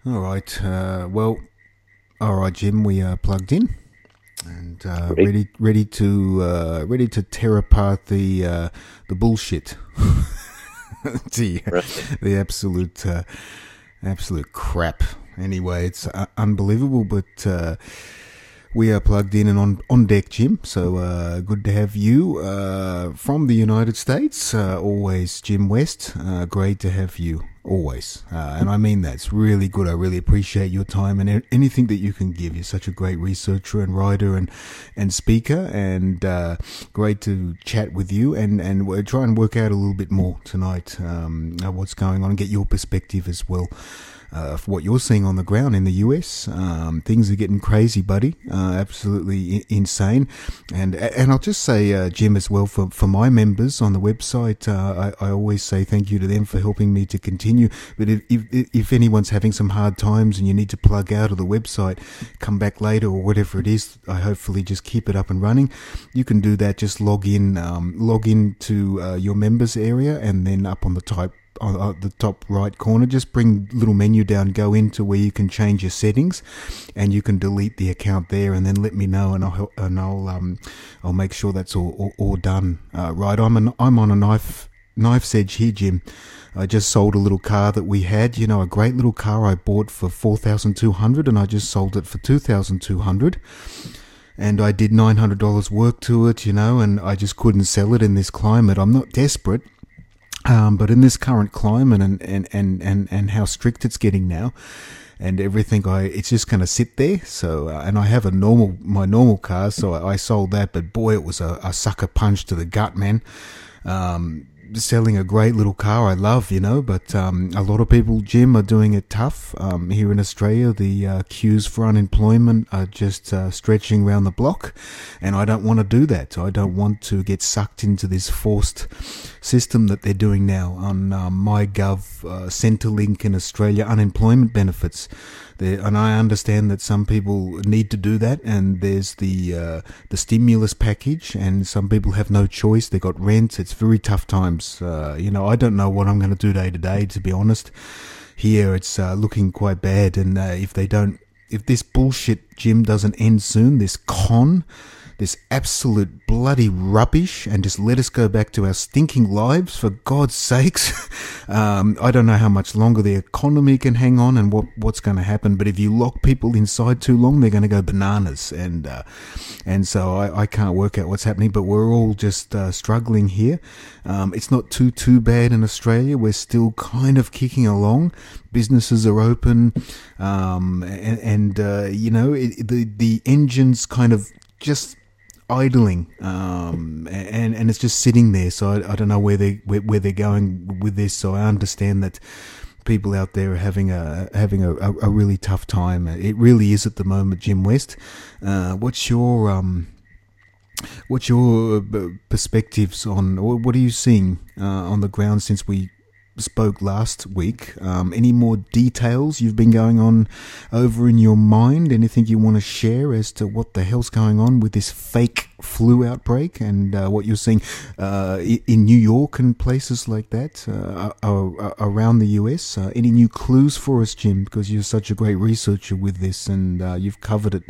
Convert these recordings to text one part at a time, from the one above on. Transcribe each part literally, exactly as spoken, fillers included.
All right. Uh, well, all right, Jim. We are plugged in and uh, Great. ready, ready to uh, ready to tear apart the uh, the bullshit, the Right. the absolute uh, absolute crap. Anyway, it's uh, unbelievable, but. Uh, We are plugged in and on, on deck, Jim. So uh, good to have you uh, from the United States. Uh, always, Jim West. Uh, great to have you, always. Uh, and I mean that. It's really good. I really appreciate your time and anything that you can give. You're such a great researcher and writer and, and speaker. And uh, great to chat with you. And, and we'll try and work out a little bit more tonight um, what's going on and get your perspective as well. Uh, for what you're seeing on the ground in the U S, um, things are getting crazy, buddy. Uh, absolutely I- insane. And and I'll just say, uh, Jim, as well, for, for my members on the website, uh, I, I always say thank you to them for helping me to continue. But if, if if anyone's having some hard times and you need to plug out of the website, come back later or whatever it is, I hopefully just keep it up and running. You can do that. Just log in, um, log in to uh, your members area, and then up on the type. On the top right corner, just bring little menu down, go into where you can change your settings, and you can delete the account there, and then let me know, and I'll and I'll um I'll make sure that's all all, all done. Uh, right, I'm an, I'm on a knife knife's edge here, Jim. I just sold a little car that we had, you know, a great little car I bought for four thousand two hundred, and I just sold it for two thousand two hundred. And I did nine hundred dollars work to it, you know, and I just couldn't sell it in this climate. I'm not desperate. Um, but in this current climate and, and, and, and, and how strict it's getting now and everything, I it's just going to sit there. So, uh, and I have a normal, my normal car, so I, I sold that, but boy, it was a, a sucker punch to the gut, man. Um, selling a great little car I love, you know, but um, a lot of people, Jim, are doing it tough. Um, here in Australia, the uh, queues for unemployment are just uh, stretching around the block, and I don't want to do that. I don't want to get sucked into this forced system that they're doing now on um, MyGov, uh, Centrelink in Australia, unemployment benefits. There, and I understand that some people need to do that, and there's the uh, the stimulus package, and some people have no choice. They got rent. It's very tough times. Uh, you know, I don't know what I'm going to do day to day, to be honest. Here, it's uh, looking quite bad, and uh, if they don't, if this bullshit, Jim, doesn't end soon, this con, this absolute bloody rubbish, and just let us go back to our stinking lives, for God's sakes. um, I don't know how much longer the economy can hang on and what, what's going to happen, but if you lock people inside too long, they're going to go bananas, and uh, and so I, I can't work out what's happening, but we're all just uh, struggling here. Um, it's not too, too bad in Australia. We're still kind of kicking along. Businesses are open, um, and, and uh, you know, it, the, the engine's kind of just idling, um, and and it's just sitting there. So I, I don't know where they where, where they're going with this. So I understand that people out there are having a having a, a, a really tough time. It really is at the moment, Jim West. Uh, what's your um, what's your perspectives on, or what are you seeing uh, on the ground since we spoke last week? Um, any more details you've been going on over in your mind? Anything you want to share as to what the hell's going on with this fake flu outbreak and uh, what you're seeing uh, in New York and places like that uh, around the U S? Uh, any new clues for us, Jim? Because you're such a great researcher with this, and uh, you've covered it.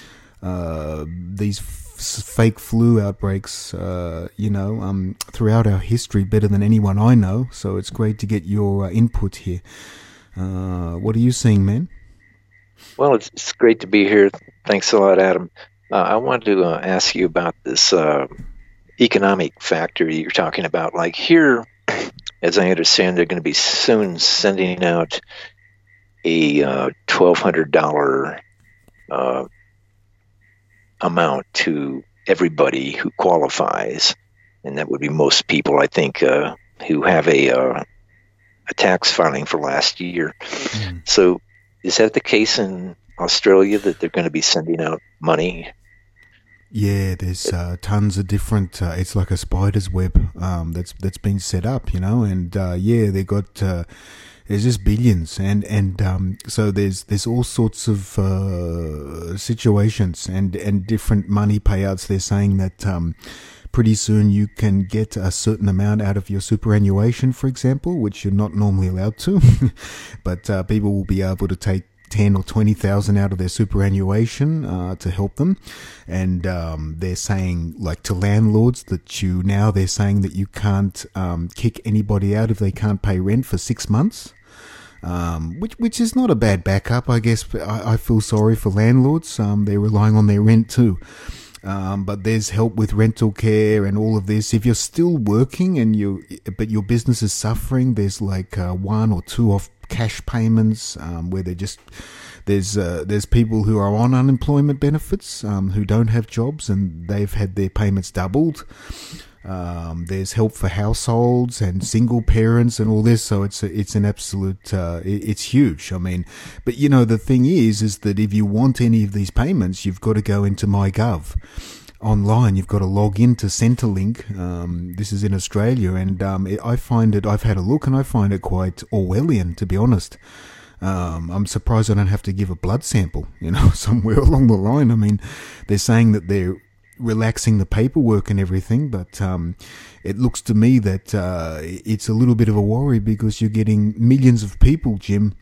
Uh, these fake flu outbreaks, uh, you know, um, throughout our history better than anyone I know. So it's great to get your uh, input here. Uh, what are you seeing, man? Well, it's, it's great to be here. Thanks a lot, Adam. Uh, I wanted to uh, ask you about this uh, economic factor you're talking about. Like here, as I understand, they're going to be soon sending out a uh, twelve hundred dollars uh, amount to everybody who qualifies, and that would be most people, I think, uh, who have a uh, a tax filing for last year. Mm. So is that the case in Australia, that they're going to be sending out money? Yeah, there's uh, tons of different. Uh, it's like a spider's web um, that's that's been set up, you know, and uh, yeah, they got. Uh, There's just billions, and and um, so there's there's all sorts of uh, situations and and different money payouts. They're saying that um, pretty soon you can get a certain amount out of your superannuation, for example, which you're not normally allowed to. But uh, people will be able to take ten or twenty thousand out of their superannuation uh, to help them, and um, they're saying, like, to landlords, that you now they're saying that you can't um, kick anybody out if they can't pay rent for six months. Um, which which is not a bad backup, I guess. But I, I feel sorry for landlords. Um, they're relying on their rent too. Um, but there's help with rental care and all of this. If you're still working and you, but your business is suffering, there's like uh, one or two off cash payments um, where they're just there's uh, there's people who are on unemployment benefits um, who don't have jobs, and they've had their payments doubled. Um, there's help for households and single parents and all this, so it's a, it's an absolute uh, it, it's huge. I mean, but you know the thing is, is that if you want any of these payments, you've got to go into MyGov online. You've got to log into Centrelink. Um, this is in Australia, and um, it, I find it. I've had a look, and I find it quite Orwellian, to be honest. Um, I'm surprised I don't have to give a blood sample, you know, somewhere along the line. I mean, they're saying that they're relaxing the paperwork and everything, but um, it looks to me that uh, it's a little bit of a worry, because you're getting millions of people, Jim,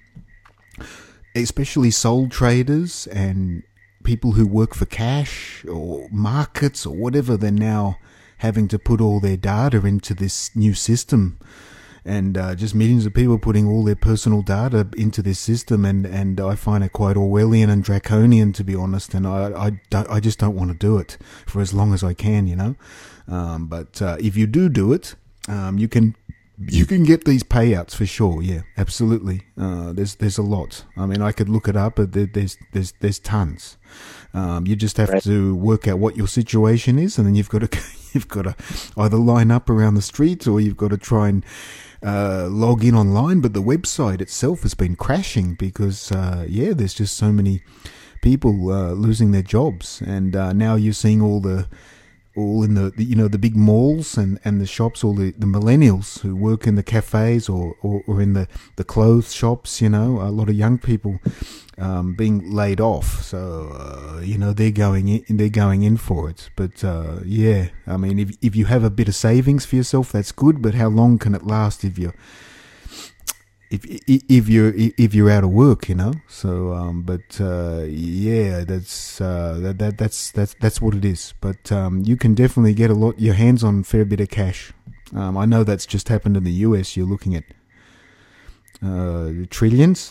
especially sole traders and people who work for cash or markets or whatever. They're now having to put all their data into this new system. And uh, just millions of people putting all their personal data into this system, and, and I find it quite Orwellian and draconian, to be honest. And I I, don't, I just don't want to do it for as long as I can, you know. Um, but uh, if you do do it, um, you can you can get these payouts for sure. Yeah, absolutely. Uh, there's there's a lot. I mean, I could look it up, but there, there's there's there's tons. Um, you just have right. to work out what your situation is, and then you've got to you've got to either line up around the streets, or you've got to try and Uh, log in online. But the website itself has been crashing because, uh, yeah, there's just so many people uh, losing their jobs, and uh, now you're seeing all the, all in the, the you know, the big malls and, and the shops, all the, the millennials who work in the cafes or, or, or in the, the clothes shops, you know, a lot of young people um, being laid off. So, uh, you know, they're going in, they're going in for it. But, uh, yeah, I mean, if, if you have a bit of savings for yourself, that's good, but how long can it last if you're, if, if you're, if you're out of work, you know? So, um, but, uh, yeah, that's, uh, that, that, that's, that's, that's what it is. But, um, you can definitely get a lot, your hands on a fair bit of cash. Um, I know that's just happened in the U S. You're looking at, uh, trillions.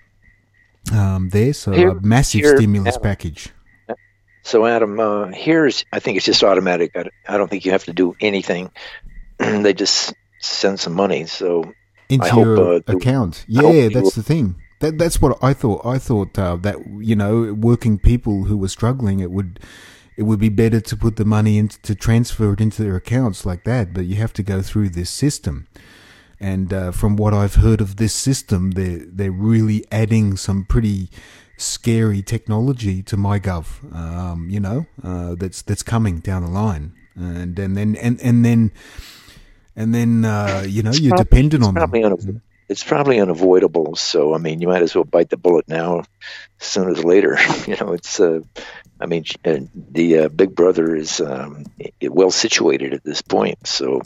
Um, there, so here, a massive here, stimulus Adam, package. So, Adam, uh, here's, I think it's just automatic. I, I don't think you have to do anything. They just send some money. So, into I your hope, uh, account. Yeah, that's the thing. That that's what I thought. I thought uh, that, you know, working people who were struggling, it would it would be better to put the money into to transfer it into their accounts like that. But you have to go through this system. And uh, from what I've heard of this system, they're, they're really adding some pretty scary technology to MyGov, um, you know, uh, that's that's coming down the line. And and then, and, and then, and then uh, you know, it's you're probably, dependent on probably them. Unav- it's probably unavoidable. So, I mean, you might as well bite the bullet now sooner than later. You know, it's, uh, I mean, uh, the uh, Big Brother is um, well situated at this point. So,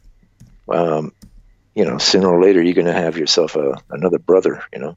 um you know, sooner or later, you're going to have yourself a, another brother, you know.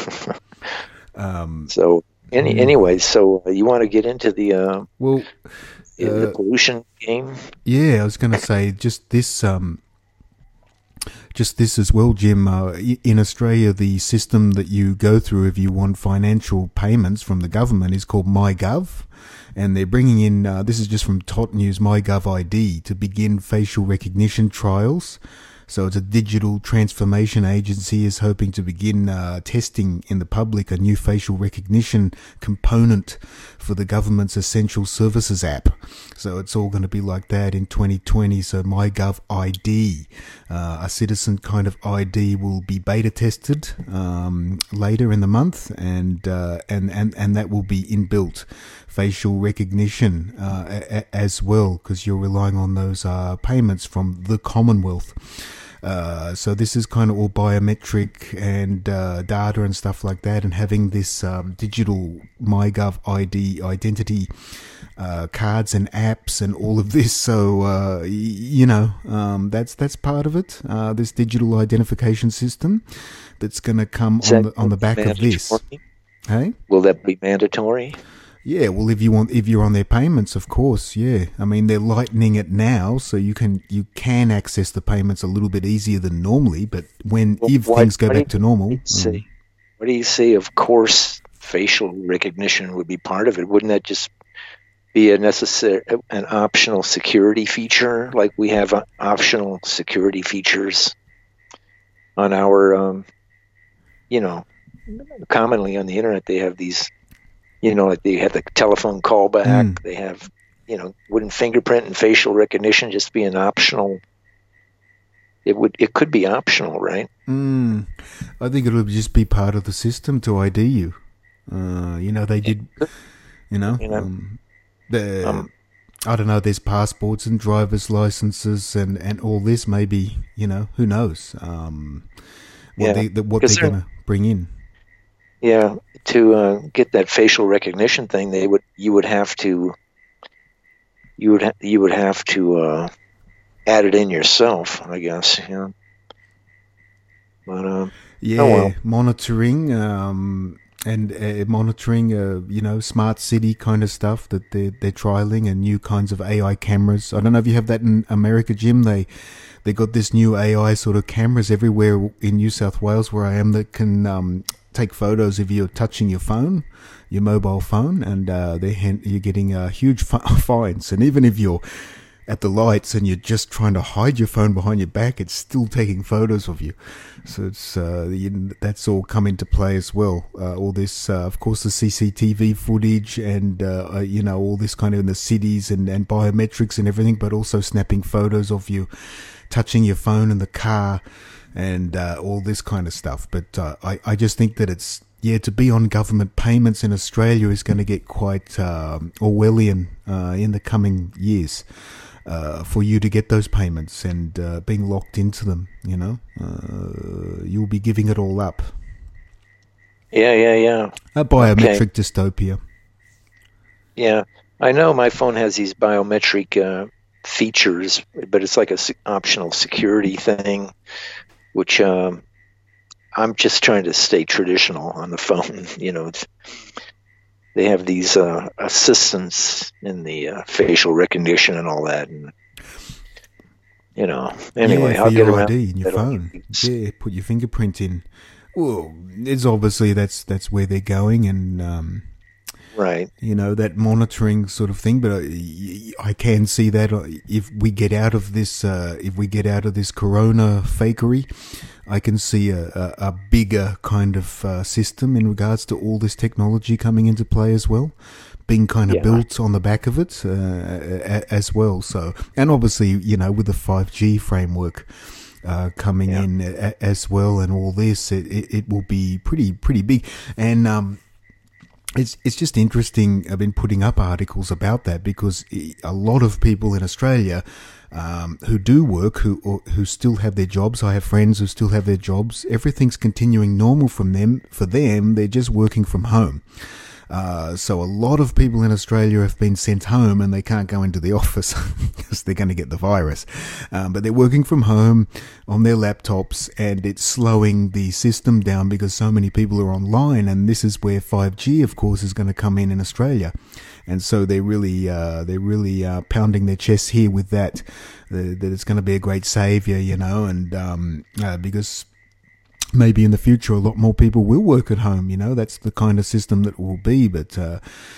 um, so, any, anyway, so you want to get into the uh, well uh, the pollution game? Yeah, I was going to say just this, um, just this as well, Jim. Uh, in Australia, the system that you go through if you want financial payments from the government is called MyGov. And they're bringing in, uh, this is just from Tot News, MyGov I D, to begin facial recognition trials. So it's a digital transformation agency is hoping to begin uh, testing in the public a new facial recognition component for the government's essential services app. So it's all going to be like that in twenty twenty. So MyGov I D, uh, a citizen kind of I D, will be beta tested um, later in the month, and uh, and and and that will be inbuilt facial recognition uh, a- a- as well, because you're relying on those uh, payments from the Commonwealth. Uh, so this is kind of all biometric and uh, data and stuff like that, and having this um, digital MyGov I D identity uh, cards and apps and all of this. So uh, y- you know um, that's that's part of it. Uh, this digital identification system that's going to come Is on that the on the back of this. mandatory? Hey. Will that be mandatory? Yeah, well, if you want, if you're on their payments, of course, yeah. I mean, they're lightening it now, so you can you can access the payments a little bit easier than normally. But when Well, if why- things go why do back to normal, you say? um, What do you say? Of course, facial recognition would be part of it. Wouldn't that just be a necessary, an optional security feature, like we have uh, optional security features on our, um, you know, commonly on the internet they have these, you know, like they have the telephone callback. Mm. They have, you know, wouldn't fingerprint and facial recognition just be an optional? It would. It could be optional, right? mm, I think it'll just be part of the system to I D you. Uh, you know, they did. You know, You know, um, the um, I don't know. There's passports and driver's licenses and, and all this. Maybe, you know, who knows? Um, what Yeah, they the, what 'cause they're they're- going to bring in. Yeah, to uh, get that facial recognition thing, they would you would have to you would ha- you would have to uh, add it in yourself, I guess. Yeah, but uh, Yeah, well. monitoring um, and uh, monitoring, uh, you know, smart city kind of stuff that they're they're trialing, and new kinds of A I cameras. I don't know if you have that in America, Jim. They they got this new A I sort of cameras everywhere in New South Wales, where I am, that can um, take photos of you touching your phone, your mobile phone, and uh, they you're getting uh, huge fi- fines. And even if you're at the lights and you're just trying to hide your phone behind your back, it's still taking photos of you. So it's uh, you, that's all come into play as well. Uh, all this, uh, of course, the C C T V footage and uh, uh, you know, all this kind of in the cities, and, and biometrics and everything, but also snapping photos of you touching your phone in the car, and uh, all this kind of stuff. But uh, I, I just think that it's, yeah, to be on government payments in Australia is going to get quite um, Orwellian uh, in the coming years. Uh, for you to get those payments and uh, being locked into them, you know, uh, you'll be giving it all up. Yeah, yeah, yeah. A biometric dystopia. Yeah, I know my phone has these biometric uh, features, but it's like a se- optional security thing, which um, I'm just trying to stay traditional on the phone. You know, it's, they have these uh, assistants in the uh, facial recognition and all that, and you know. Anyway, yeah, for I'll your get around I D in your to that. phone. Yeah, put your fingerprint in. Well, it's obviously that's that's where they're going, and um, Right. you know, that monitoring sort of thing. But I, I can see that if we get out of this, uh, if we get out of this corona fakery, I can see a, a, a bigger kind of uh, system in regards to all this technology coming into play as well, being kind of Yeah. built on the back of it uh, a- as well. So, and obviously, you know, with the five G framework uh, coming Yeah. in a, as well, and all this, it, it, it will be pretty pretty big. And um, it's it's just interesting. I've been putting up articles about that because a lot of people in Australia um, who do work, who or, who still have their jobs. I have friends who still have their jobs. Everything's continuing normal from them. For them, they're just working from home. Uh, so a lot of people in Australia have been sent home and they can't go into the office because they're going to get the virus. Um, but they're working from home on their laptops, and it's slowing the system down because so many people are online. And this is where five G, of course, is going to come in in Australia. And so they're really, uh, they're really uh, pounding their chests here with that, that, that it's going to be a great savior, you know, and um, uh, because maybe in the future a lot more people will work at home, you know, that's the kind of system that will be. But, uh,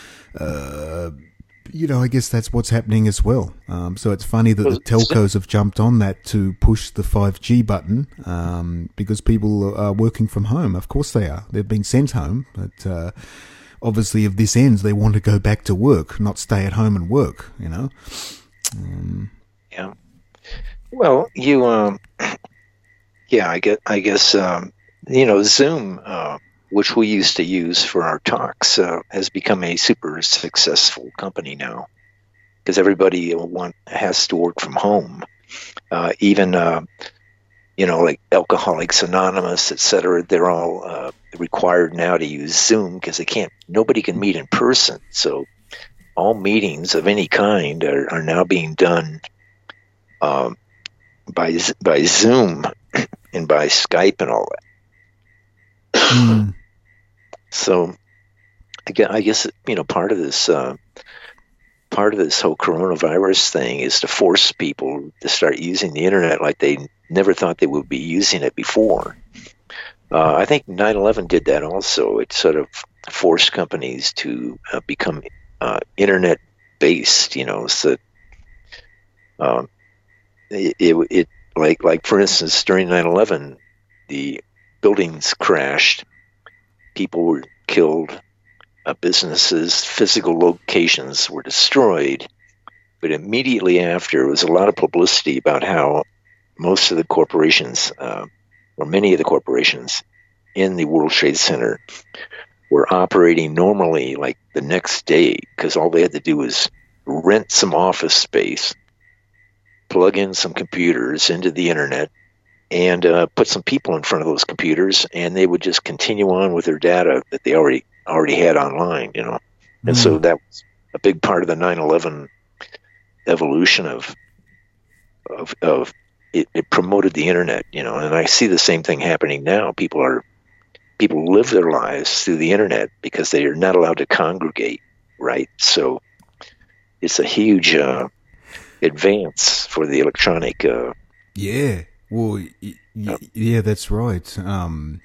uh, you know, I guess that's what's happening as well. Um, so it's funny that the telcos have jumped on that to push the five G button, um, because people are working from home. Of course they are. They've been sent home, but, uh, obviously if this ends, they want to go back to work, not stay at home and work, you know? Um, Yeah. Well, you, um, yeah, I guess, I guess, um, you know, Zoom, uh, which we used to use for our talks, uh, has become a super successful company now because everybody want, has to work from home. Uh, even, uh, you know, like Alcoholics Anonymous, et cetera. They're all uh, required now to use Zoom because they can't. Nobody can meet in person. So all meetings of any kind are, are now being done um, by by Zoom and by Skype and all that. Mm. So again, I guess you know part of this. Uh, Part of this whole coronavirus thing is to force people to start using the internet like they never thought they would be using it before. Uh, I think nine eleven did that also. It sort of forced companies to uh, become uh, internet-based, you know, so um, it, it, it like like for instance during nine eleven, the buildings crashed, people were killed. Uh, businesses, physical locations were destroyed, but immediately after, there was a lot of publicity about how most of the corporations, uh, or many of the corporations in the World Trade Center were operating normally like the next day, because all they had to do was rent some office space, plug in some computers into the internet, and uh, put some people in front of those computers, and they would just continue on with their data that they already already had online, you know. And mm. so that was a big part of the nine eleven evolution of of of it, it promoted the internet, you know. And I see the same thing happening now. People are people live their lives through the internet because they are not allowed to congregate, right? So it's a huge uh, advance for the electronic. Uh, yeah, well, y- y- yeah, that's right. Um,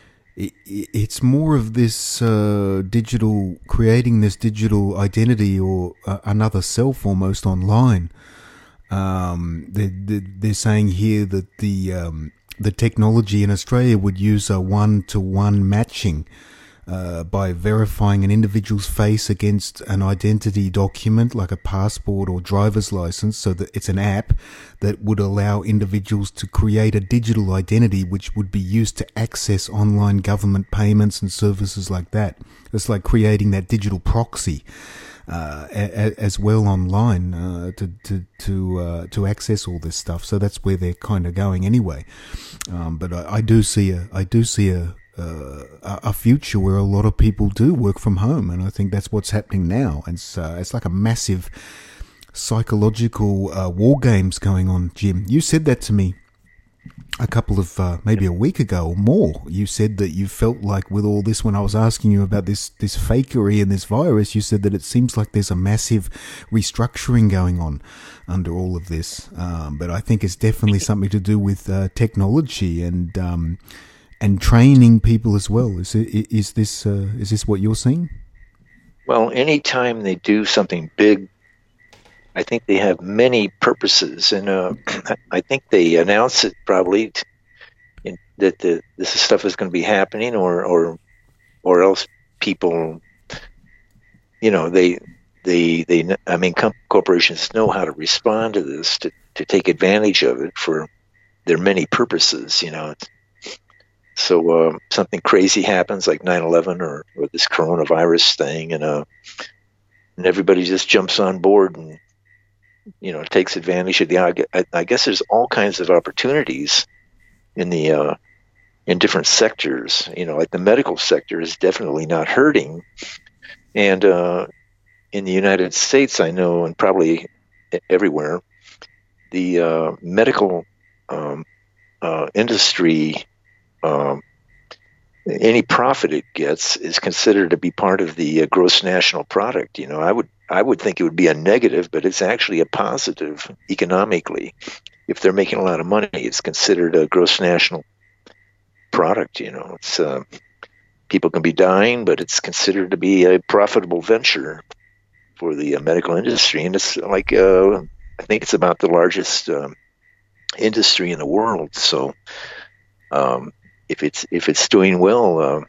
It's more of this uh, digital, creating this digital identity or uh, another self almost online. Um, they're, they're saying here that the um, the technology in Australia would use a one-to-one matching uh, by verifying an individual's face against an identity document like a passport or driver's license, so that it's an app that would allow individuals to create a digital identity which would be used to access online government payments and services like that. It's like creating that digital proxy uh, a, as well online uh, to to to uh, to access all this stuff. So that's where they're kind of going anyway. Um, but I, I do see a I do see a Uh, a future where a lot of people do work from home, and I think that's what's happening now. And it's, uh, it's like a massive psychological uh, war games going on, Jim. You said that to me a couple of uh, maybe a week ago or more. You said that you felt like with all this, when I was asking you about this this fakery and this virus, you said that it seems like there's a massive restructuring going on under all of this. Um, but I think it's definitely something to do with uh, technology and. Um, And training people as well. Is it, is this uh, is this what you're seeing? Well, anytime they do something big, I think they have many purposes, and uh, I think they announce it probably t- in, that the, this stuff is going to be happening, or or or else people, you know, they they they. I mean, com- corporations know how to respond to this to to take advantage of it for their many purposes. You know. It's, So uh, something crazy happens like nine eleven or, or this coronavirus thing, and uh, and everybody just jumps on board and, you know, takes advantage of the. I, I guess there's all kinds of opportunities in the uh, in different sectors. You know, like the medical sector is definitely not hurting, and uh, in the United States, I know, and probably everywhere, the uh, medical um, uh, industry. Um, any profit it gets is considered to be part of the uh, gross national product. You know, I would I would think it would be a negative, but it's actually a positive economically. If they're making a lot of money, it's considered a gross national product. You know, it's uh, people can be dying, but it's considered to be a profitable venture for the uh, medical industry, and it's like uh, I think it's about the largest um, industry in the world. So. Um, If it's if it's doing well, uh,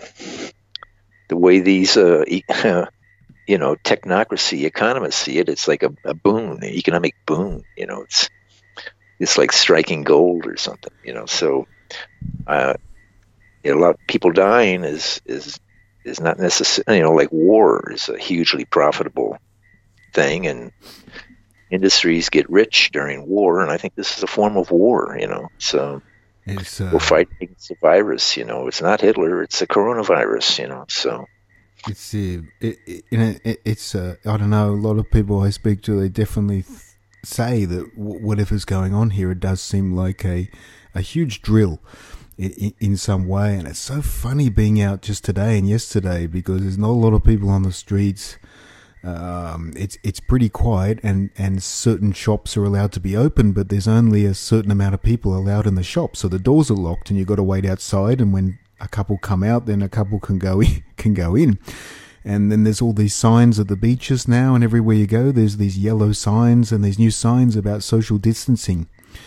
the way these uh, e- you know technocracy economists see it, it's like a, a boon, an economic boon. You know, it's it's like striking gold or something. You know, so uh, a lot of people dying is is is not necessarily, you know, like war is a hugely profitable thing, and industries get rich during war, and I think this is a form of war. You know, so. It's uh, we're fighting against the virus. You know, it's not Hitler; it's the coronavirus. You know, so it's uh, it, it, it, it's uh, I don't know. A lot of people I speak to, they definitely th- say that w- whatever's going on here, it does seem like a a huge drill in, in some way. And it's so funny being out just today and yesterday because there's not a lot of people on the streets. Um, it's it's pretty quiet, and, and certain shops are allowed to be open, but there's only a certain amount of people allowed in the shop, so the doors are locked, and you've got to wait outside. And when a couple come out, then a couple can go in, can go in. And then there's all these signs at the beaches now, and everywhere you go, there's these yellow signs and these new signs about social distancing,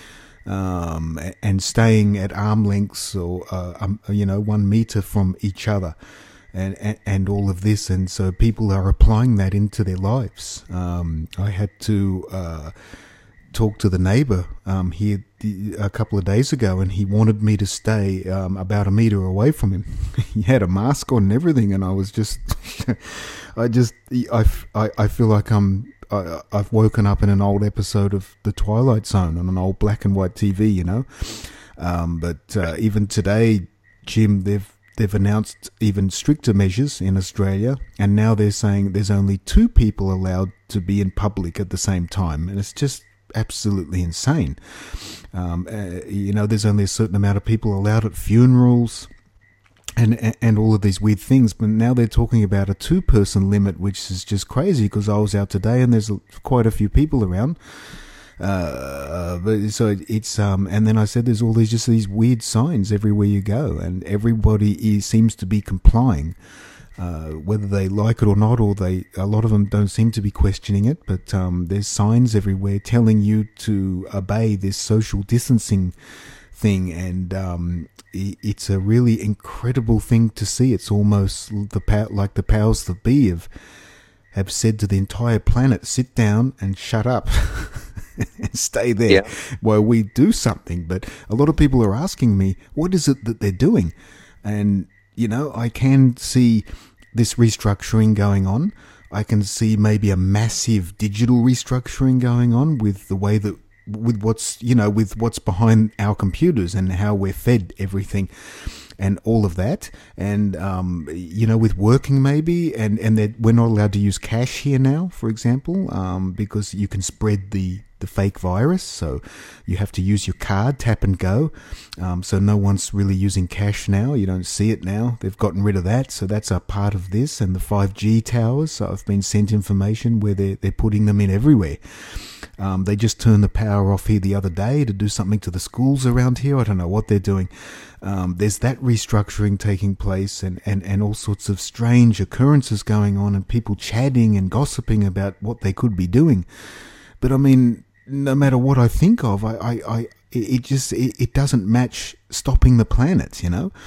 um, and staying at arm lengths or uh, um, you know one meter from each other. And, and, and all of this, and so people are applying that into their lives. Um, I had to uh, talk to the neighbour um, here a couple of days ago, and he wanted me to stay um, about a metre away from him. He had a mask on and everything, and I was just, I just, I, I, I feel like I'm, I, I've woken up in an old episode of The Twilight Zone on an old black and white T V, you know. Um, but uh, even today, Jim, they've They've announced even stricter measures in Australia, and now they're saying there's only two people allowed to be in public at the same time, and it's just absolutely insane. Um, uh, you know, there's only a certain amount of people allowed at funerals, and and all of these weird things, but now they're talking about a two-person limit, which is just crazy, because I was out today and there's quite a few people around. Uh, but so it's um, and then I said there's all these just these weird signs everywhere you go, and everybody is, seems to be complying, uh, whether they like it or not, or they a lot of them don't seem to be questioning it. But um, there's signs everywhere telling you to obey this social distancing thing, and um, it's a really incredible thing to see. It's almost the pow- like the powers that be have have said to the entire planet, sit down and shut up. And stay there yeah. while we do something. But a lot of people are asking me, what is it that they're doing? And, you know, I can see this restructuring going on. I can see maybe a massive digital restructuring going on with the way that, with what's, you know, with what's behind our computers and how we're fed everything and all of that. And, um, you know, with working maybe, and, and that we're not allowed to use cash here now, for example, um, because you can spread the, the fake virus. So you have to use your card, tap and go. Um, so no one's really using cash now. You don't see it now. They've gotten rid of that. So that's a part of this. And the five G towers, so I've been sent information where they're, they're putting them in everywhere. Um, they just turned the power off here the other day to do something to the schools around here. I don't know what they're doing. Um, there's that restructuring taking place, and, and, and all sorts of strange occurrences going on, and people chatting and gossiping about what they could be doing. But I mean, no matter what I think of, I, I, I it just it, it doesn't match stopping the planet. You know,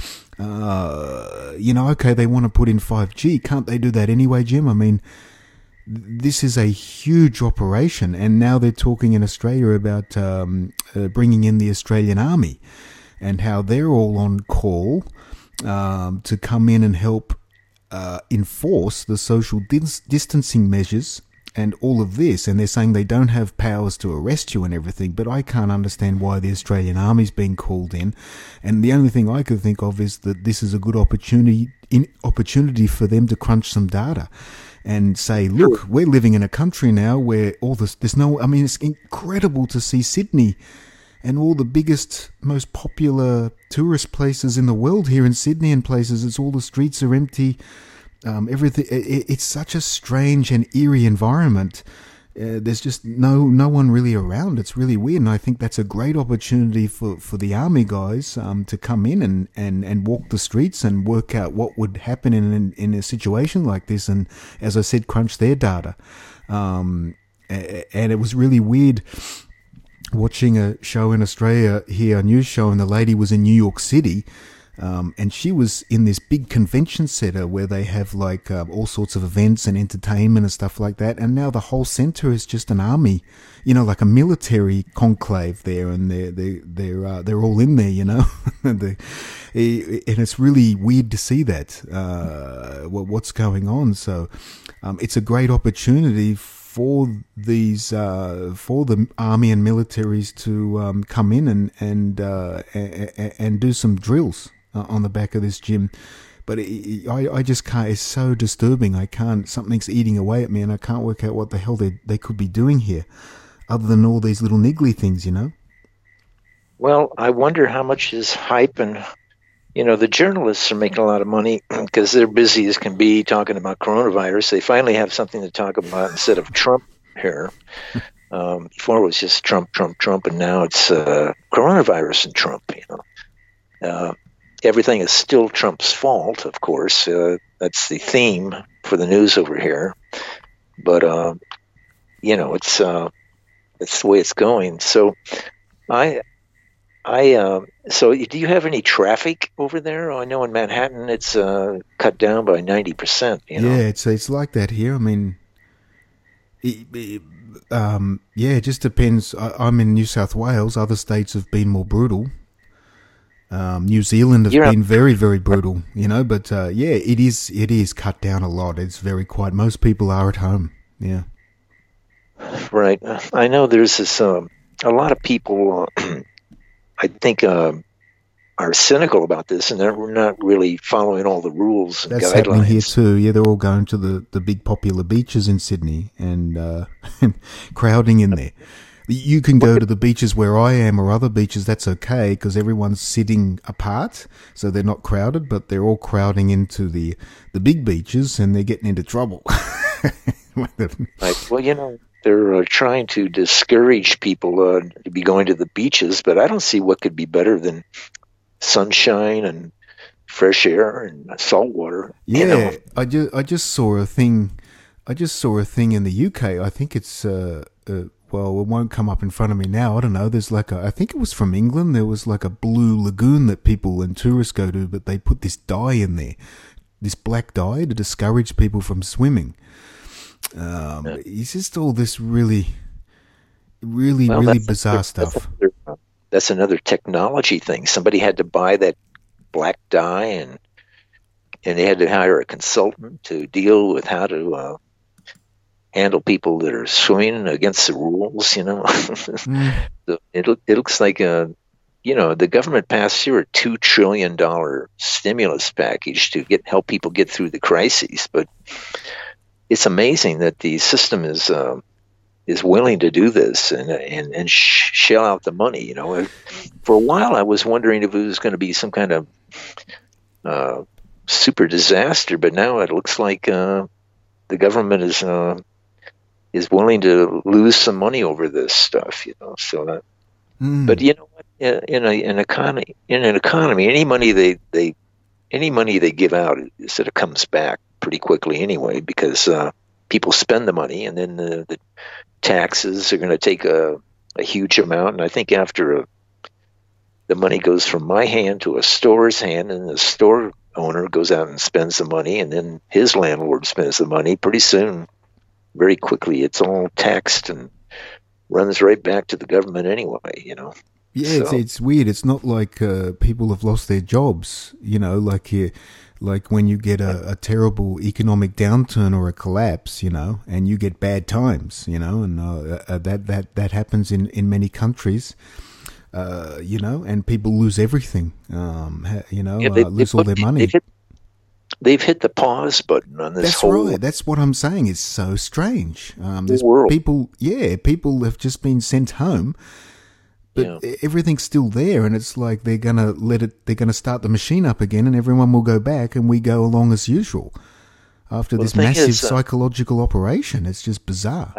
uh, you know. Okay, they want to put in five G. Can't they do that anyway, Jim? I mean, this is a huge operation, and now they're talking in Australia about um, uh, bringing in the Australian Army, and how they're all on call um, to come in and help uh, enforce the social dis- distancing measures and all of this. And they're saying they don't have powers to arrest you and everything, but I can't understand why the Australian Army's being called in. And the only thing I could think of is that this is a good opportunity in opportunity for them to crunch some data and say, look, we're living in a country now where all this, there's no, I mean, it's incredible to see Sydney and all the biggest, most popular tourist places in the world here in Sydney and places. It's all the streets are empty. Um, everything. It, it's such a strange and eerie environment. Uh, there's just no no one really around. It's really weird, and I think that's a great opportunity for, for the army guys um, to come in and, and, and walk the streets and work out what would happen in, in in a situation like this, and as I said, crunch their data. Um, and it was really weird watching a show in Australia here, a news show, and the lady was in New York City. Um, and she was in this big convention center where they have like uh, all sorts of events and entertainment and stuff like that. And now the whole center is just an army, you know, like a military conclave there, and they're they they're uh, they're all in there, you know. and, and it's really weird to see that uh, what's going on. So um, it's a great opportunity for these uh, for the army and militaries to um, come in and and uh, and, and do some drills uh, on the back of this gym. But it, I, I just can't. It's so disturbing. I can't. Something's eating away at me, and I can't work out what the hell they they could be doing here, other than all these little niggly things, you know. Well, I wonder how much is hype, and you know, the journalists are making a lot of money because they're busy as can be talking about coronavirus. They finally have something to talk about instead of Trump here. Um, before it was just Trump, Trump, Trump, and now it's uh, coronavirus and Trump. You know. Uh, Everything is still Trump's fault, of course. Uh, that's the theme for the news over here. But, uh, you know, it's uh, it's the way it's going. So, I, I, uh, so do you have any traffic over there? I know in Manhattan it's uh, cut down by ninety percent. You know? Yeah, it's it's like that here. I mean, it, it, um, yeah, it just depends. I, I'm in New South Wales. Other states have been more brutal. Um, New Zealand has You're been up- very, very brutal, you know, but, uh, yeah, it is, it is cut down a lot. It's very quiet. Most people are at home. Yeah. Right. I know there's this, um, a lot of people, uh, I think, uh, are cynical about this, and they're not really following all the rules and That's guidelines. happening here too. Yeah, they're all going to the, the big popular beaches in Sydney and, uh, crowding in there. You can go to the beaches where I am or other beaches, that's okay, because everyone's sitting apart, so they're not crowded, but they're all crowding into the, the big beaches, and they're getting into trouble. Right. Well, you know, they're uh, trying to discourage people uh, to be going to the beaches, but I don't see what could be better than sunshine and fresh air and salt water. Yeah, you know? I just I just saw a thing. I just saw a thing in the U K. I think it's uh, uh well, it won't come up in front of me now. I don't know. There's like a, I think it was from England. There was like a blue lagoon that people and tourists go to, but they put this dye in there, this black dye to discourage people from swimming. Um, Yeah. It's just all this really, really, Well, really that's bizarre another- stuff. That's another, that's another technology thing. Somebody had to buy that black dye, and and they had to hire a consultant to deal with how to uh, handle people that are swimming against the rules. You know, Mm. The- it look- it looks like a, you know, the government passed through a two trillion dollar stimulus package to get help people get through the crises, but it's amazing that the system is. Uh, is willing to do this and and, and sh- shell out the money. You know, for a while I was wondering if it was going to be some kind of uh, super disaster, but now it looks like uh, the government is uh, is willing to lose some money over this stuff. You know, so. That, Mm. But you know what? In a, an economy, in an economy, any money they, they any money they give out is that it comes back pretty quickly anyway, because uh, people spend the money, and then the, the taxes are going to take a, a huge amount. And I think after a, the money goes from my hand to a store's hand, and the store owner goes out and spends the money, and then his landlord spends the money, pretty soon, very quickly, it's all taxed and runs right back to the government anyway, you know. Yeah, it's, So- it's weird. It's not like uh, people have lost their jobs, you know, like you, like when you get a, a terrible economic downturn or a collapse, you know, and you get bad times, you know, and uh, uh, that, that, that happens in, in many countries, uh, you know, and people lose everything, um, ha- you know, Yeah, they- uh, they lose all put- their money. They've hit, they've hit the pause button on this That's whole right. That's what I'm saying. It's so strange. Um, there's world. people, yeah, people have just been sent home, but Yeah. everything's still there, and it's like they're gonna let it. They're gonna start the machine up again, and everyone will go back, and we go along as usual. After Well, this the thing massive is, uh, psychological operation, it's just bizarre.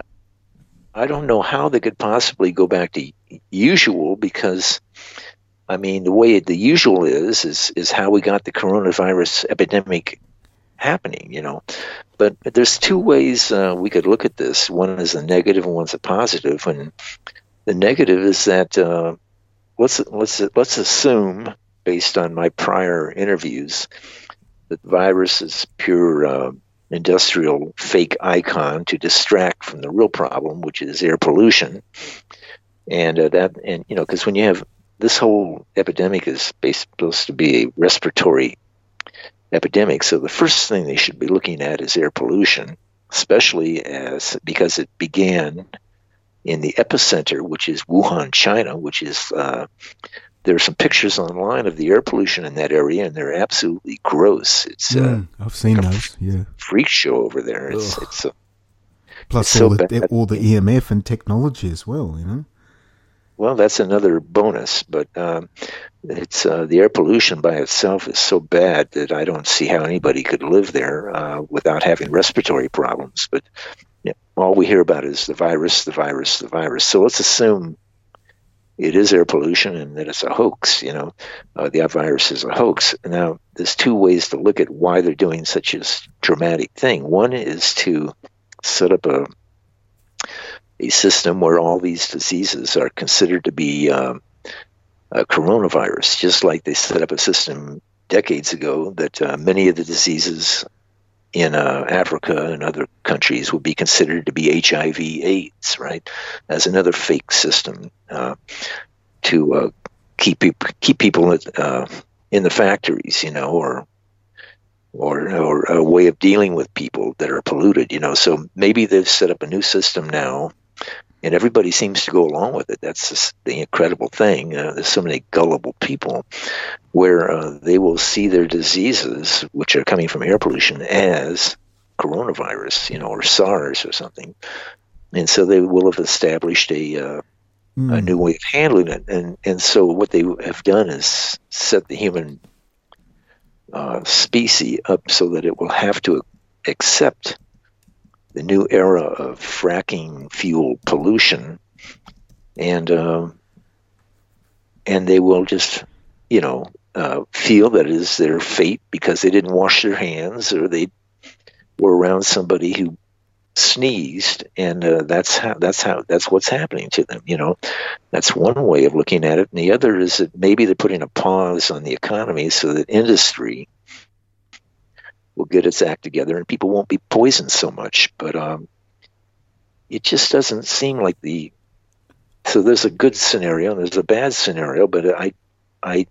I don't know how they could possibly go back to usual, because, I mean, the way the usual is is is how we got the coronavirus epidemic happening, you know. But there's two ways uh, we could look at this. One is a negative, and one's a positive. And the negative is that uh, let's let's let's assume, based on my prior interviews, that the virus is pure uh, industrial fake icon to distract from the real problem, which is air pollution. And uh, that, and you know, because when you have this whole epidemic is based, supposed to be a respiratory epidemic, so the first thing they should be looking at is air pollution. especially as because it began in the epicenter, which is Wuhan, China, which is uh, there are some pictures online of the air pollution in that area, and they're absolutely gross. It's Mm, uh, I've seen a those. Yeah. freak show over there. It's Ugh. it's uh, Plus it's all so the bad. all the E M F and technology as well. You know. Well, that's another bonus, but um, it's uh, the air pollution by itself is so bad that I don't see how anybody could live there uh, without having respiratory problems. But yeah, all we hear about is the virus, the virus, the virus. So let's assume it is air pollution and that it's a hoax. You know, uh, the virus is a hoax. Now, there's two ways to look at why they're doing such a dramatic thing. One is to set up a a system where all these diseases are considered to be um, a coronavirus, just like they set up a system decades ago that uh, many of the diseases in uh, Africa and other countries would be considered to be H I V AIDS, right? As another fake system uh, to uh, keep keep people uh, in the factories, you know, or or or a way of dealing with people that are polluted, you know. So maybe they've set up a new system now. And everybody seems to go along with it. That's just the incredible thing. Uh, there's so many gullible people where uh, they will see their diseases, which are coming from air pollution, as coronavirus, you know, or SARS or something. And so they will have established a, uh, mm. a new way of handling it. And and so what they have done is set the human uh, species up so that it will have to accept the new era of fracking fuel pollution, and um, and they will just, you know, uh, feel that it is their fate because they didn't wash their hands or they were around somebody who sneezed, and uh, that's how that's how that's what's happening to them. You know, that's one way of looking at it, and the other is that maybe they're putting a pause on the economy so that industry will get its act together and people won't be poisoned so much. But um, it just doesn't seem like the. So there's a good scenario and there's a bad scenario, but I, I,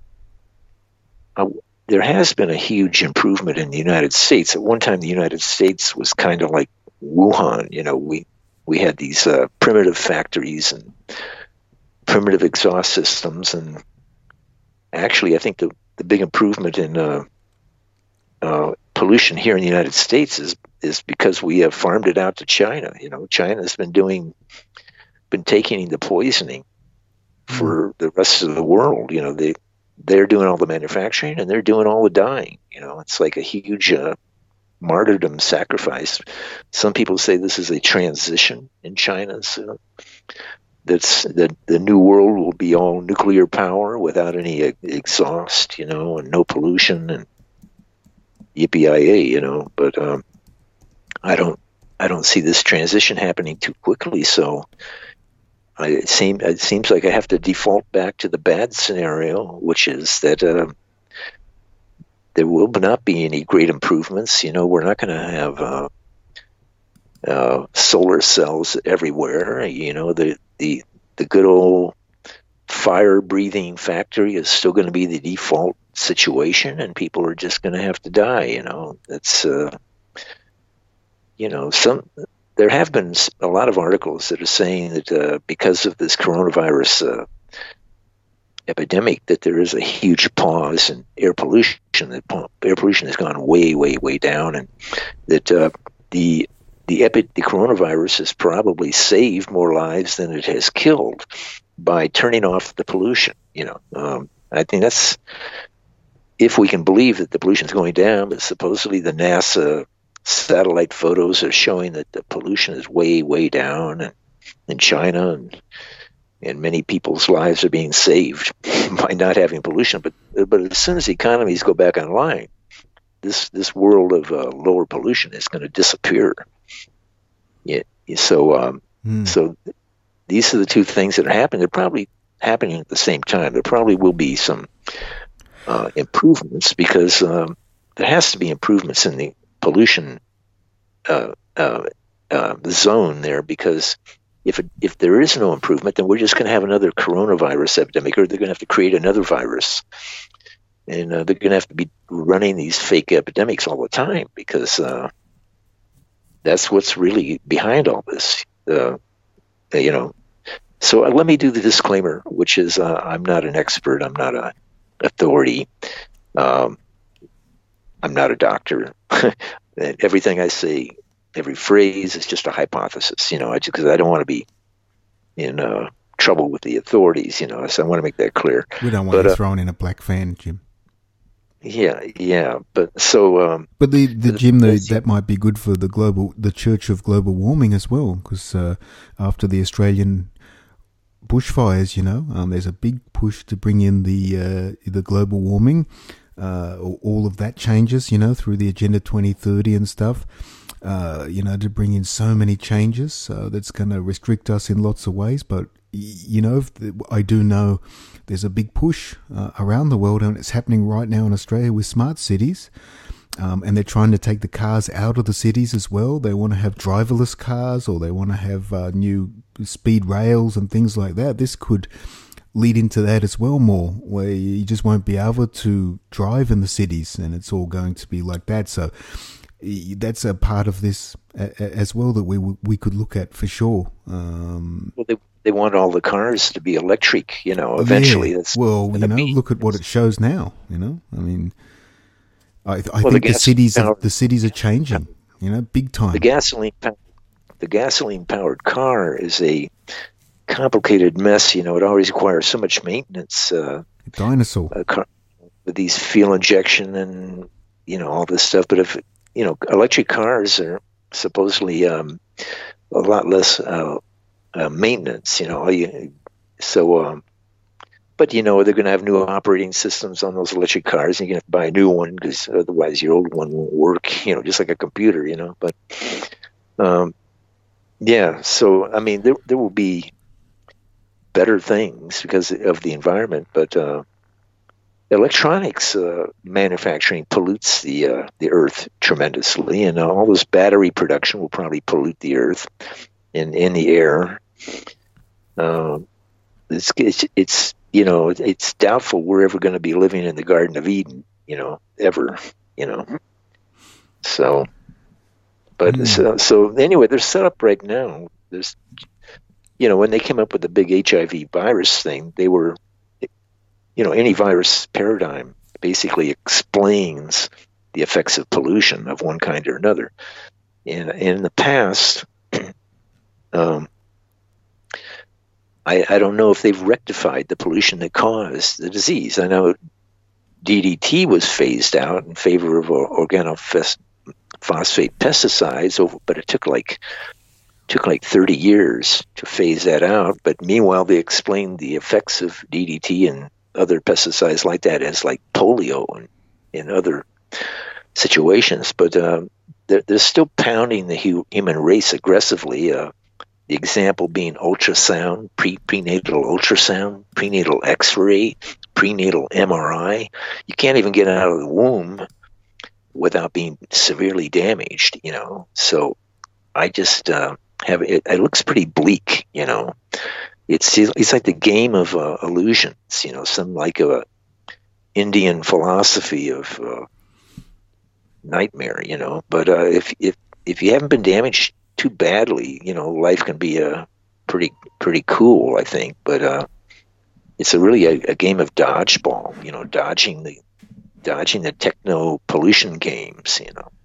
I, there has been a huge improvement in the United States. At one time, the United States was kind of like Wuhan. You know, we we had these uh, primitive factories and primitive exhaust systems, and actually, I think the the big improvement in uh, uh, pollution here in the United States is is because we have farmed it out to China. You know, China's been doing, been taking the poisoning for the rest of the world. You know, they they're doing all the manufacturing and they're doing all the dying. You know, it's like a huge uh, martyrdom sacrifice. Some people say this is a transition in China. So that's that the new world will be all nuclear power without any uh, exhaust, you know, and no pollution and yippee-yi-yay, you know. But um, I don't, I don't see this transition happening too quickly. So I, it seems it seems like I have to default back to the bad scenario, which is that uh, there will not be any great improvements. You know, we're not going to have uh, uh, solar cells everywhere. You know, the the the good old fire-breathing factory is still going to be the default situation, and people are just going to have to die. You know, it's uh, you know some. There have been a lot of articles that are saying that uh, because of this coronavirus uh, epidemic, that there is a huge pause in air pollution. That air pollution has gone way, way, way down, and that uh, the the, epi- the coronavirus has probably saved more lives than it has killed by turning off the pollution. You know, um, I think that's, if we can believe that the pollution is going down, but supposedly the NASA satellite photos are showing that the pollution is way, way down in, in China, and and many people's lives are being saved by not having pollution. But but as soon as the economies go back online, this this world of uh, lower pollution is going to disappear. Yeah. So um, mm. so these are the two things that are happening. They're probably happening at the same time. There probably will be some uh, improvements because um, there has to be improvements in the pollution uh, uh, uh, zone there, because if it, if there is no improvement, then we're just going to have another coronavirus epidemic, or they're going to have to create another virus, and uh, they're going to have to be running these fake epidemics all the time, because uh, that's what's really behind all this. Uh, you know, so uh, let me do the disclaimer, which is uh, I'm not an expert. I'm not an authority. Um, I'm not a doctor. Everything I say, every phrase is just a hypothesis, you know, because I, I don't want to be in uh, trouble with the authorities, you know, so I want to make that clear. We don't want but, you uh, thrown in a black fan, Jim. Yeah, yeah, but so... Um, but the, the Jim, the, the, that might be good for the global, the Church of Global Warming as well, because uh, after the Australian bushfires, you know, um, there's a big push to bring in the uh, the global warming. Uh, all of that changes, you know, through the Agenda twenty thirty and stuff, uh, you know, to bring in so many changes uh, that's going to restrict us in lots of ways. But, you know, I do know there's a big push uh, around the world, and it's happening right now in Australia with smart cities. Um, and they're trying to take the cars out of the cities as well. They want to have driverless cars, or they want to have uh, new speed rails and things like that. This could lead into that as well more, where you just won't be able to drive in the cities, and it's all going to be like that. So that's a part of this as well that we we could look at for sure. Um, well, they they want all the cars to be electric, you know. Eventually, yeah. that's well, you know, be, look at what it shows now. You know, I mean, I, I well, think the, the cities powered, are, the cities are changing. You know, big time. The gasoline the gasoline powered car is a complicated mess. You know, it always requires so much maintenance. Uh, Dinosaur a car, with these fuel injection and you know all this stuff. But if you know, electric cars are supposedly um, a lot less uh, uh, maintenance. You know, you, so. Um, But, you know, they're going to have new operating systems on those electric cars, and you're going to have to buy a new one because otherwise your old one won't work, you know, just like a computer, you know. But, um, yeah, so, I mean, there there will be better things because of the environment, but uh, electronics uh, manufacturing pollutes the uh, the earth tremendously, and uh, all this battery production will probably pollute the earth in, in the air. Um, it's, it's, it's you know, it's doubtful we're ever going to be living in the Garden of Eden, you know, ever, you know. So, but mm. so, so anyway, they're set up right now. There's, you know, when they came up with the big H I V virus thing, they were, you know, any virus paradigm basically explains the effects of pollution of one kind or another. And, and in the past, um, I, I don't know if they've rectified the pollution that caused the disease. I know D D T was phased out in favor of organophosphate pesticides, but it took like took like thirty years to phase that out. But meanwhile, they explained the effects of D D T and other pesticides like that as like polio and in other situations. But um, they're, they're still pounding the hu- human race aggressively. Uh, The example being ultrasound, pre prenatal ultrasound, prenatal X-ray, prenatal M R I. You can't even get out of the womb without being severely damaged, you know. So I just uh, have it. It looks pretty bleak, you know. It's it's like the game of uh, illusions, you know, some like a Indian philosophy of uh, nightmare, you know. But uh, if if if you haven't been damaged too badly, you know, life can be a uh, pretty pretty cool, I think. But uh, it's a really a, a game of dodgeball, you know, dodging the dodging the techno pollution games, you know.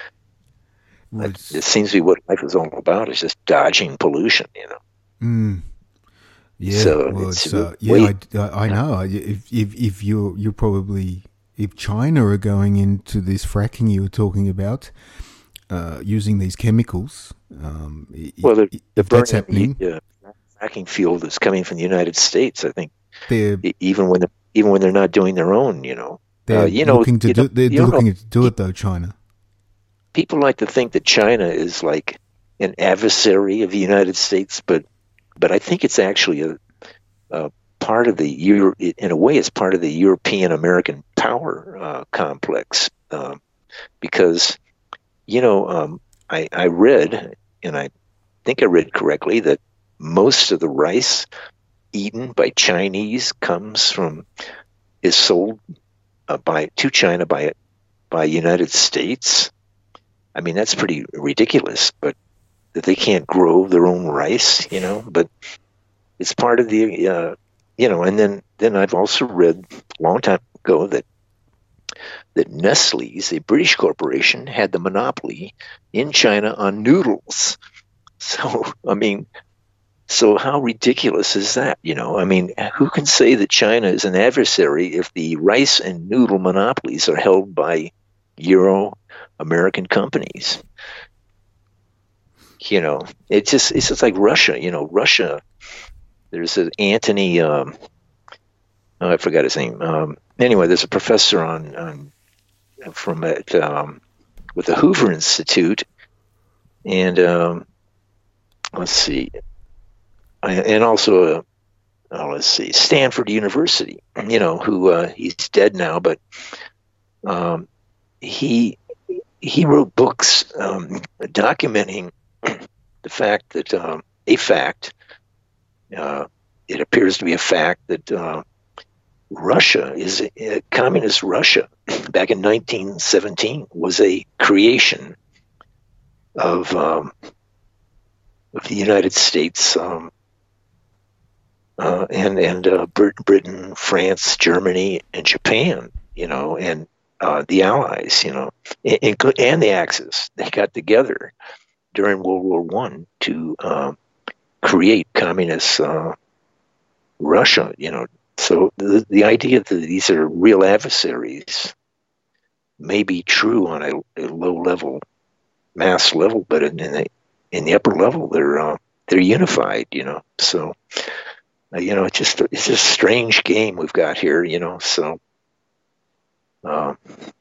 Well, it, it seems to be what life is all about, is just dodging pollution, you know. Mm. Yeah, so well, it's, it's uh, yeah, I, I know. If if if you're you're probably if China are going into this fracking you were talking about. Uh, using these chemicals, um, well, they're, they're if that's happening, the uh, fracking fuel that's coming from the United States, I think, they're, even when they're, even when they're not doing their own, you know, they're uh, you know, looking to you do, know, they're you looking know, to do it though. China. People like to think that China is like an adversary of the United States, but but I think it's actually a, a part of the Euro, in a way, it's part of the European American power uh, complex, um, because. You know, um, I, I read, and I think I read correctly, that most of the rice eaten by Chinese comes from, is sold uh, by to China by by United States, I mean, that's pretty ridiculous, but that they can't grow their own rice, you know, but it's part of the, uh, you know, and then, then I've also read a long time ago that that Nestle's, a British corporation, had the monopoly in China on noodles. So, I mean, so how ridiculous is that? You know, I mean, who can say that China is an adversary if the rice and noodle monopolies are held by Euro-American companies? You know, it's just it's just like Russia. You know, Russia. There's an Anthony. Um, oh, I forgot his name. Um, anyway, there's a professor on, on from at um, with the Hoover Institute, and um, let's see, and also uh, oh, let's see, Stanford University. You know, who uh, he's dead now, but um, he he wrote books um, documenting the fact that um, a fact, uh, it appears to be a fact that uh, Russia is uh, communist Russia back in nineteen seventeen was a creation of um, of the United States um, uh, and and uh, Britain, France, Germany, and Japan. You know, and uh, the Allies. You know, and, and the Axis. They got together during World War One to uh, create communist uh, Russia, you know. So the, the idea that these are real adversaries may be true on a, a low level, mass level, but in, in, the, in the upper level, they're uh, they're unified, you know. So uh, you know, it's just it's just a strange game we've got here, you know. So uh,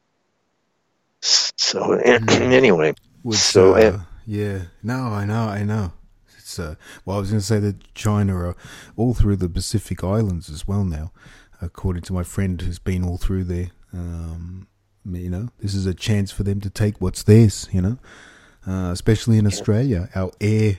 so anyway, Which, so. Uh... And, Yeah, no, I know, I know. It's uh, well, I was going to say that China are all through the Pacific Islands as well now, according to my friend who's been all through there. Um, you know, this is a chance for them to take what's theirs. You know, uh, especially in Australia, our air,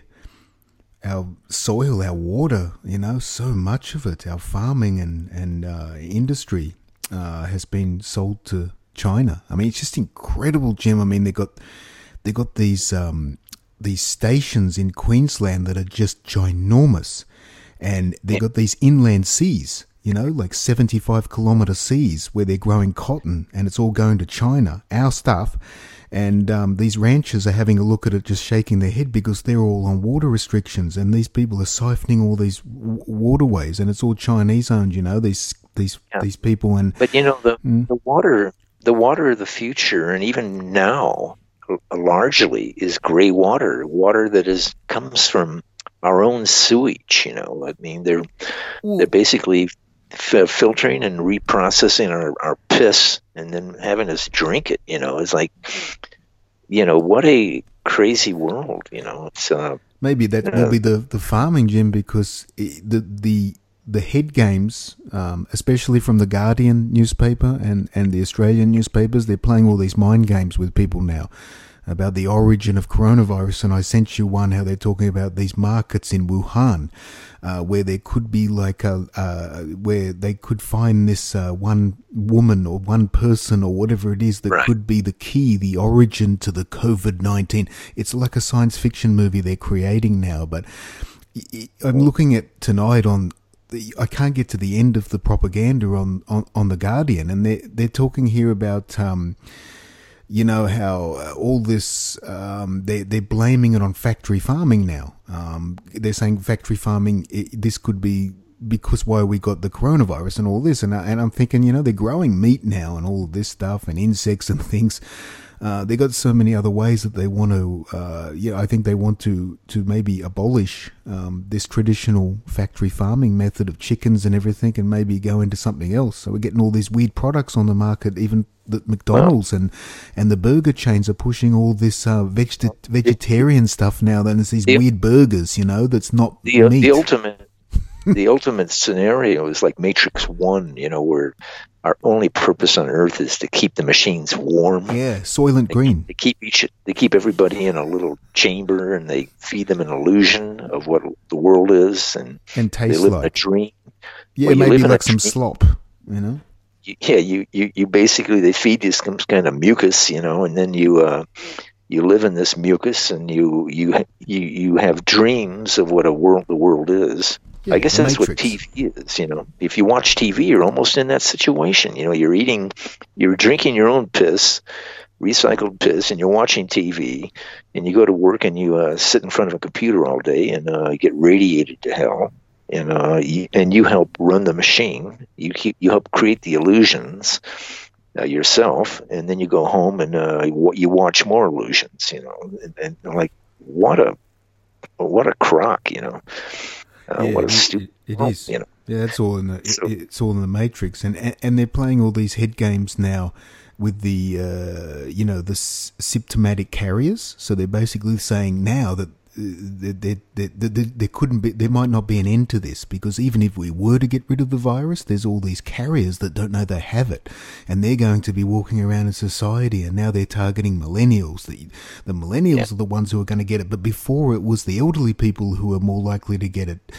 our soil, our water. You know, so much of it, our farming and and uh, industry uh, has been sold to China. I mean, it's just incredible, Jim. I mean, they got. They got these um, these stations in Queensland that are just ginormous, and they got these inland seas, you know, like seventy-five kilometre seas where they're growing cotton, and it's all going to China, our stuff. And um, these ranchers are having a look at it, just shaking their head because they're all on water restrictions, and these people are siphoning all these w- waterways, and it's all Chinese owned, you know, these these yeah. these people. And but you know the mm. the water, the water of the future, and even now. Largely is gray water, water that is comes from our own sewage. You know, I mean, they're Ooh. they're basically f- filtering and reprocessing our, our piss and then having us drink it. You know, it's like, you know, what a crazy world. You know, it's uh, maybe that uh, will be the, the farming, Jim, because it, the the the head games, um, especially from the Guardian newspaper and, and the Australian newspapers, they're playing all these mind games with people now about the origin of coronavirus. And I sent you one how they're talking about these markets in Wuhan, uh, where there could be like a, uh, where they could find this uh, one woman or one person or whatever it is that right. could be the key, the origin to the COVID nineteen. It's like a science fiction movie they're creating now. But I'm looking at tonight on, I can't get to the end of the propaganda on, on, on the Guardian, and they're, they're talking here about, um, you know, how all this, um, they, they're blaming it on factory farming now. Um, they're saying factory farming, it, this could be because why we got the coronavirus and all this. And, I, and I'm thinking, you know, they're growing meat now and all this stuff and insects and things. Uh, they got so many other ways that they want to, uh, yeah, I think they want to, to maybe abolish um, this traditional factory farming method of chickens and everything and maybe go into something else. So we're getting all these weird products on the market, even that McDonald's and, and the burger chains are pushing all this uh, veg- vegetarian stuff now. Then there's these the, weird burgers, you know, that's not the, meat. The ultimate, the ultimate scenario is like Matrix One, you know, where our only purpose on Earth is to keep the machines warm. Yeah, Soylent Green. They keep each, they keep everybody in a little chamber, and they feed them an illusion of what the world is, and, and taste they live like in a dream. Yeah, well, maybe like some dream. slop, you know. You, yeah, you, you, you basically they feed you some kind of mucus, you know, and then you uh, you live in this mucus, and you you you you have dreams of what a world the world is. Yeah, I guess that's Matrix. what T V is. You know, if you watch T V, you're almost in that situation. You know, you're eating, you're drinking your own piss, recycled piss, and you're watching T V, and you go to work and you uh, sit in front of a computer all day and uh, get radiated to hell, and uh, you, and you help run the machine. You keep you help create the illusions uh, yourself, and then you go home and uh, you watch more illusions. You know, and, and like what a what a crock. You know, uh, yeah, what a it, stupid. it, it oh, is. You know. Yeah, it's all in the So- it, it's all in the Matrix, and and and they're playing all these head games now with the uh, you know the s- symptomatic carriers. So they're basically saying now that. Uh, there, there, there, there, there couldn't be, there might not be an end to this, because even if we were to get rid of the virus, there's all these carriers that don't know they have it, and they're going to be walking around in society, and now they're targeting millennials. The, the millennials Yeah. are the ones who are going to get it, but before it was the elderly people who are more likely to get it,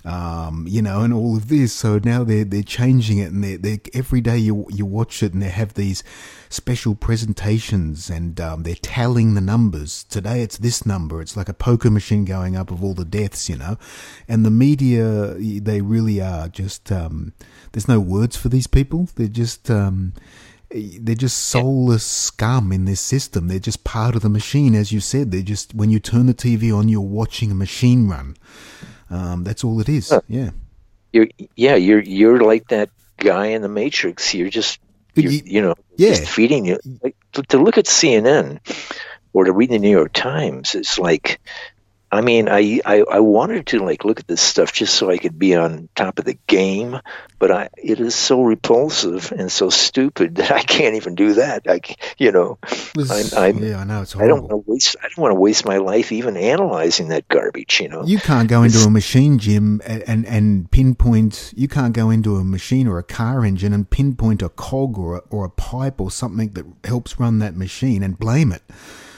um, you know, and all of this. So now they're they're changing it, and they're, they're every day you you watch it, and they have these special presentations, and um, they're tallying the numbers. Today it's this number. It's like a poker machine going up of all the deaths, you know. And the media, they really are just, um, there's no words for these people. They're just, um, they're just soulless scum in this system. They're just part of the machine, as you said. They're just, when you turn the T V on, you're watching a machine run. Um, that's all it is. Huh. Yeah. You're yeah, you're you're like that guy in the Matrix. You're just you're, You- you know yeah. just feeding you. Like, to, to look at C N N or to read the New York Times, it's like, I mean, I, I I wanted to like look at this stuff just so I could be on top of the game, but I it is so repulsive and so stupid that I can't even do that. I c- you know Was- I'm- I'm- yeah, I know, it's I don't horrible. want to waste I don't want to waste my life even analyzing that garbage. You know. You can't go into It's- a machine, Jim, and, and, and pinpoint, you can't go into a machine or a car engine and pinpoint a cog or a, or a pipe or something that helps run that machine and blame it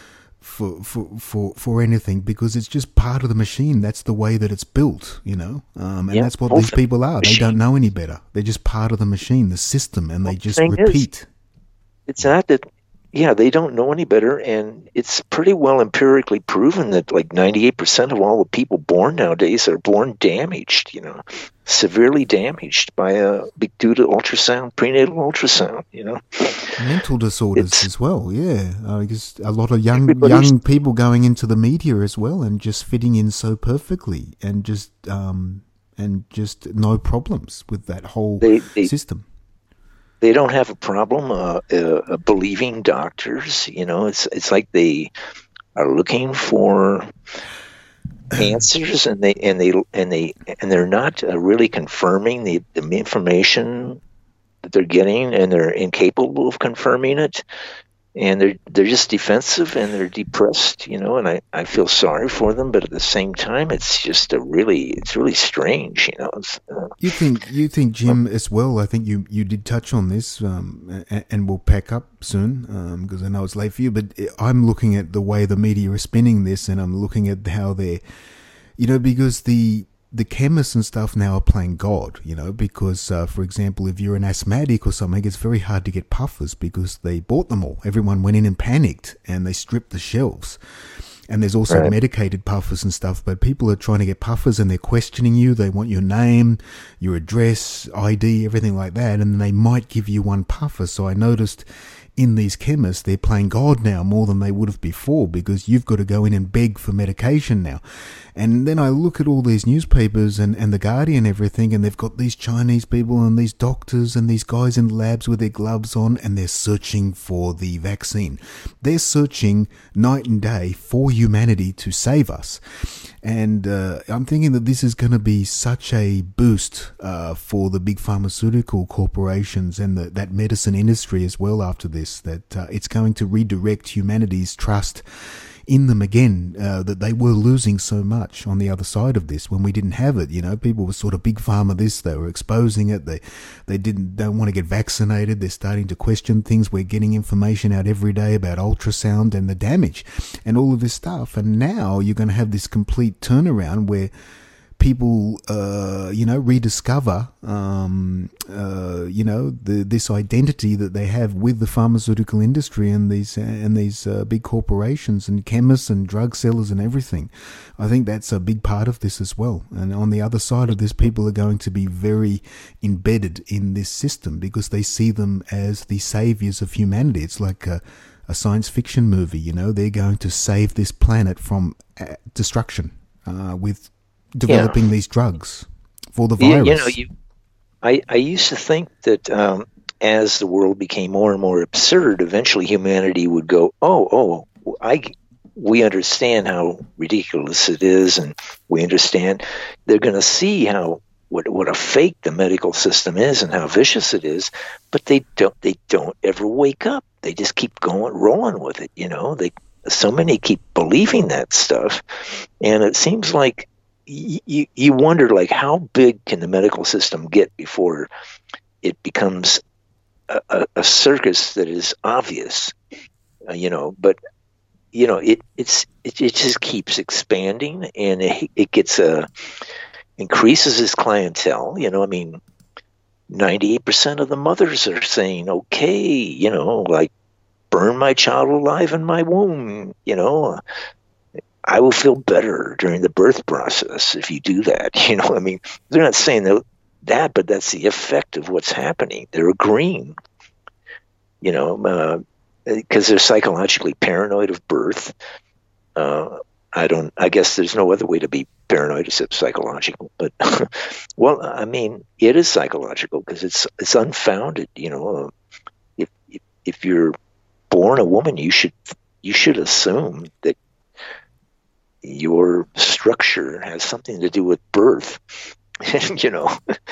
for, for, for, for anything, because it's just part of the machine. That's the way that it's built, you know, um, and Yeah, that's what both these people are. They machine- don't know any better. They're just part of the machine, the system, and they just thing is- repeat. It's not that, yeah, they don't know any better, and it's pretty well empirically proven that like ninety-eight percent of all the people born nowadays are born damaged, you know, severely damaged by a due to ultrasound, prenatal ultrasound, you know. Mental disorders It's- as well, yeah. I guess a lot of young Everybody's- young people going into the media as well, and just fitting in so perfectly, and just um and just no problems with that whole They they, system. they don't have a problem uh, uh, believing doctors, you know. It's it's like they are looking for answers, and they and they and they and they're not uh, really confirming the, the information that they're getting, and they're incapable of confirming it, and they're they're just defensive and they're depressed, you know. And I, I feel sorry for them, but at the same time, it's just a really it's really strange, you know. It's, uh, You think you think Jim as well? I think you, you did touch on this, um, and, and we'll pack up soon because I know it's late for you. But I'm looking at the way the media are spinning this, and I'm looking at how they're, you know, because the the chemists and stuff now are playing God, you know, because, uh, for example, if you're an asthmatic or something, it's very hard to get puffers because they bought them all. Everyone went in and panicked, and they stripped the shelves. And there's also Right. medicated puffers and stuff, but people are trying to get puffers, and they're questioning you. They want your name, your address, I D, everything like that, and they might give you one puffer. So I noticed in these chemists, they're playing God now more than they would have before, because you've got to go in and beg for medication now. And then I look at all these newspapers and, and The Guardian and everything, and they've got these Chinese people and these doctors and these guys in labs with their gloves on, and they're searching for the vaccine. They're searching night and day for humanity to save us. And uh, I'm thinking that this is going to be such a boost uh, for the big pharmaceutical corporations and the, that medicine industry as well after this, that uh, it's going to redirect humanity's trust in them again, uh, that they were losing so much on the other side of this when we didn't have it. You know, people were sort of big pharma this, they were exposing it, they they didn't don't want to get vaccinated, they're starting to question things. We're getting information out every day about ultrasound and the damage and all of this stuff, and now you're going to have this complete turnaround where people, uh, you know, rediscover, um, uh, you know, the, this identity that they have with the pharmaceutical industry and these and these uh, big corporations and chemists and drug sellers and everything. I think that's a big part of this as well. And on the other side of this, people are going to be very embedded in this system because they see them as the saviors of humanity. It's like a, a science fiction movie, you know. They're going to save this planet from uh, destruction uh, with developing yeah. these drugs for the virus. You, you know, you, I, I used to think that um, as the world became more and more absurd, eventually humanity would go, oh, oh, I, we understand how ridiculous it is, and we understand. They're going to see how what what a fake the medical system is and how vicious it is, but they don't they don't ever wake up. They just keep going, rolling with it. You know, they so many keep believing that stuff, and it seems like. You, you wonder, like, how big can the medical system get before it becomes a, a, a circus that is obvious, uh, you know, but, you know, it it's it, it just keeps expanding, and it, it gets, uh, increases its clientele, you know, I mean, ninety-eight percent of the mothers are saying, okay, you know, like, burn my child alive in my womb, you know, I will feel better during the birth process if you do that. You know, I mean, they're not saying that, that but that's the effect of what's happening. They're agreeing, you know, because uh, they're psychologically paranoid of birth. Uh, I don't, I guess there's no other way to be paranoid except psychological. But, well, I mean, it is psychological because it's it's unfounded. You know, if, if if you're born a woman, you should you should assume that your structure has something to do with birth, you know,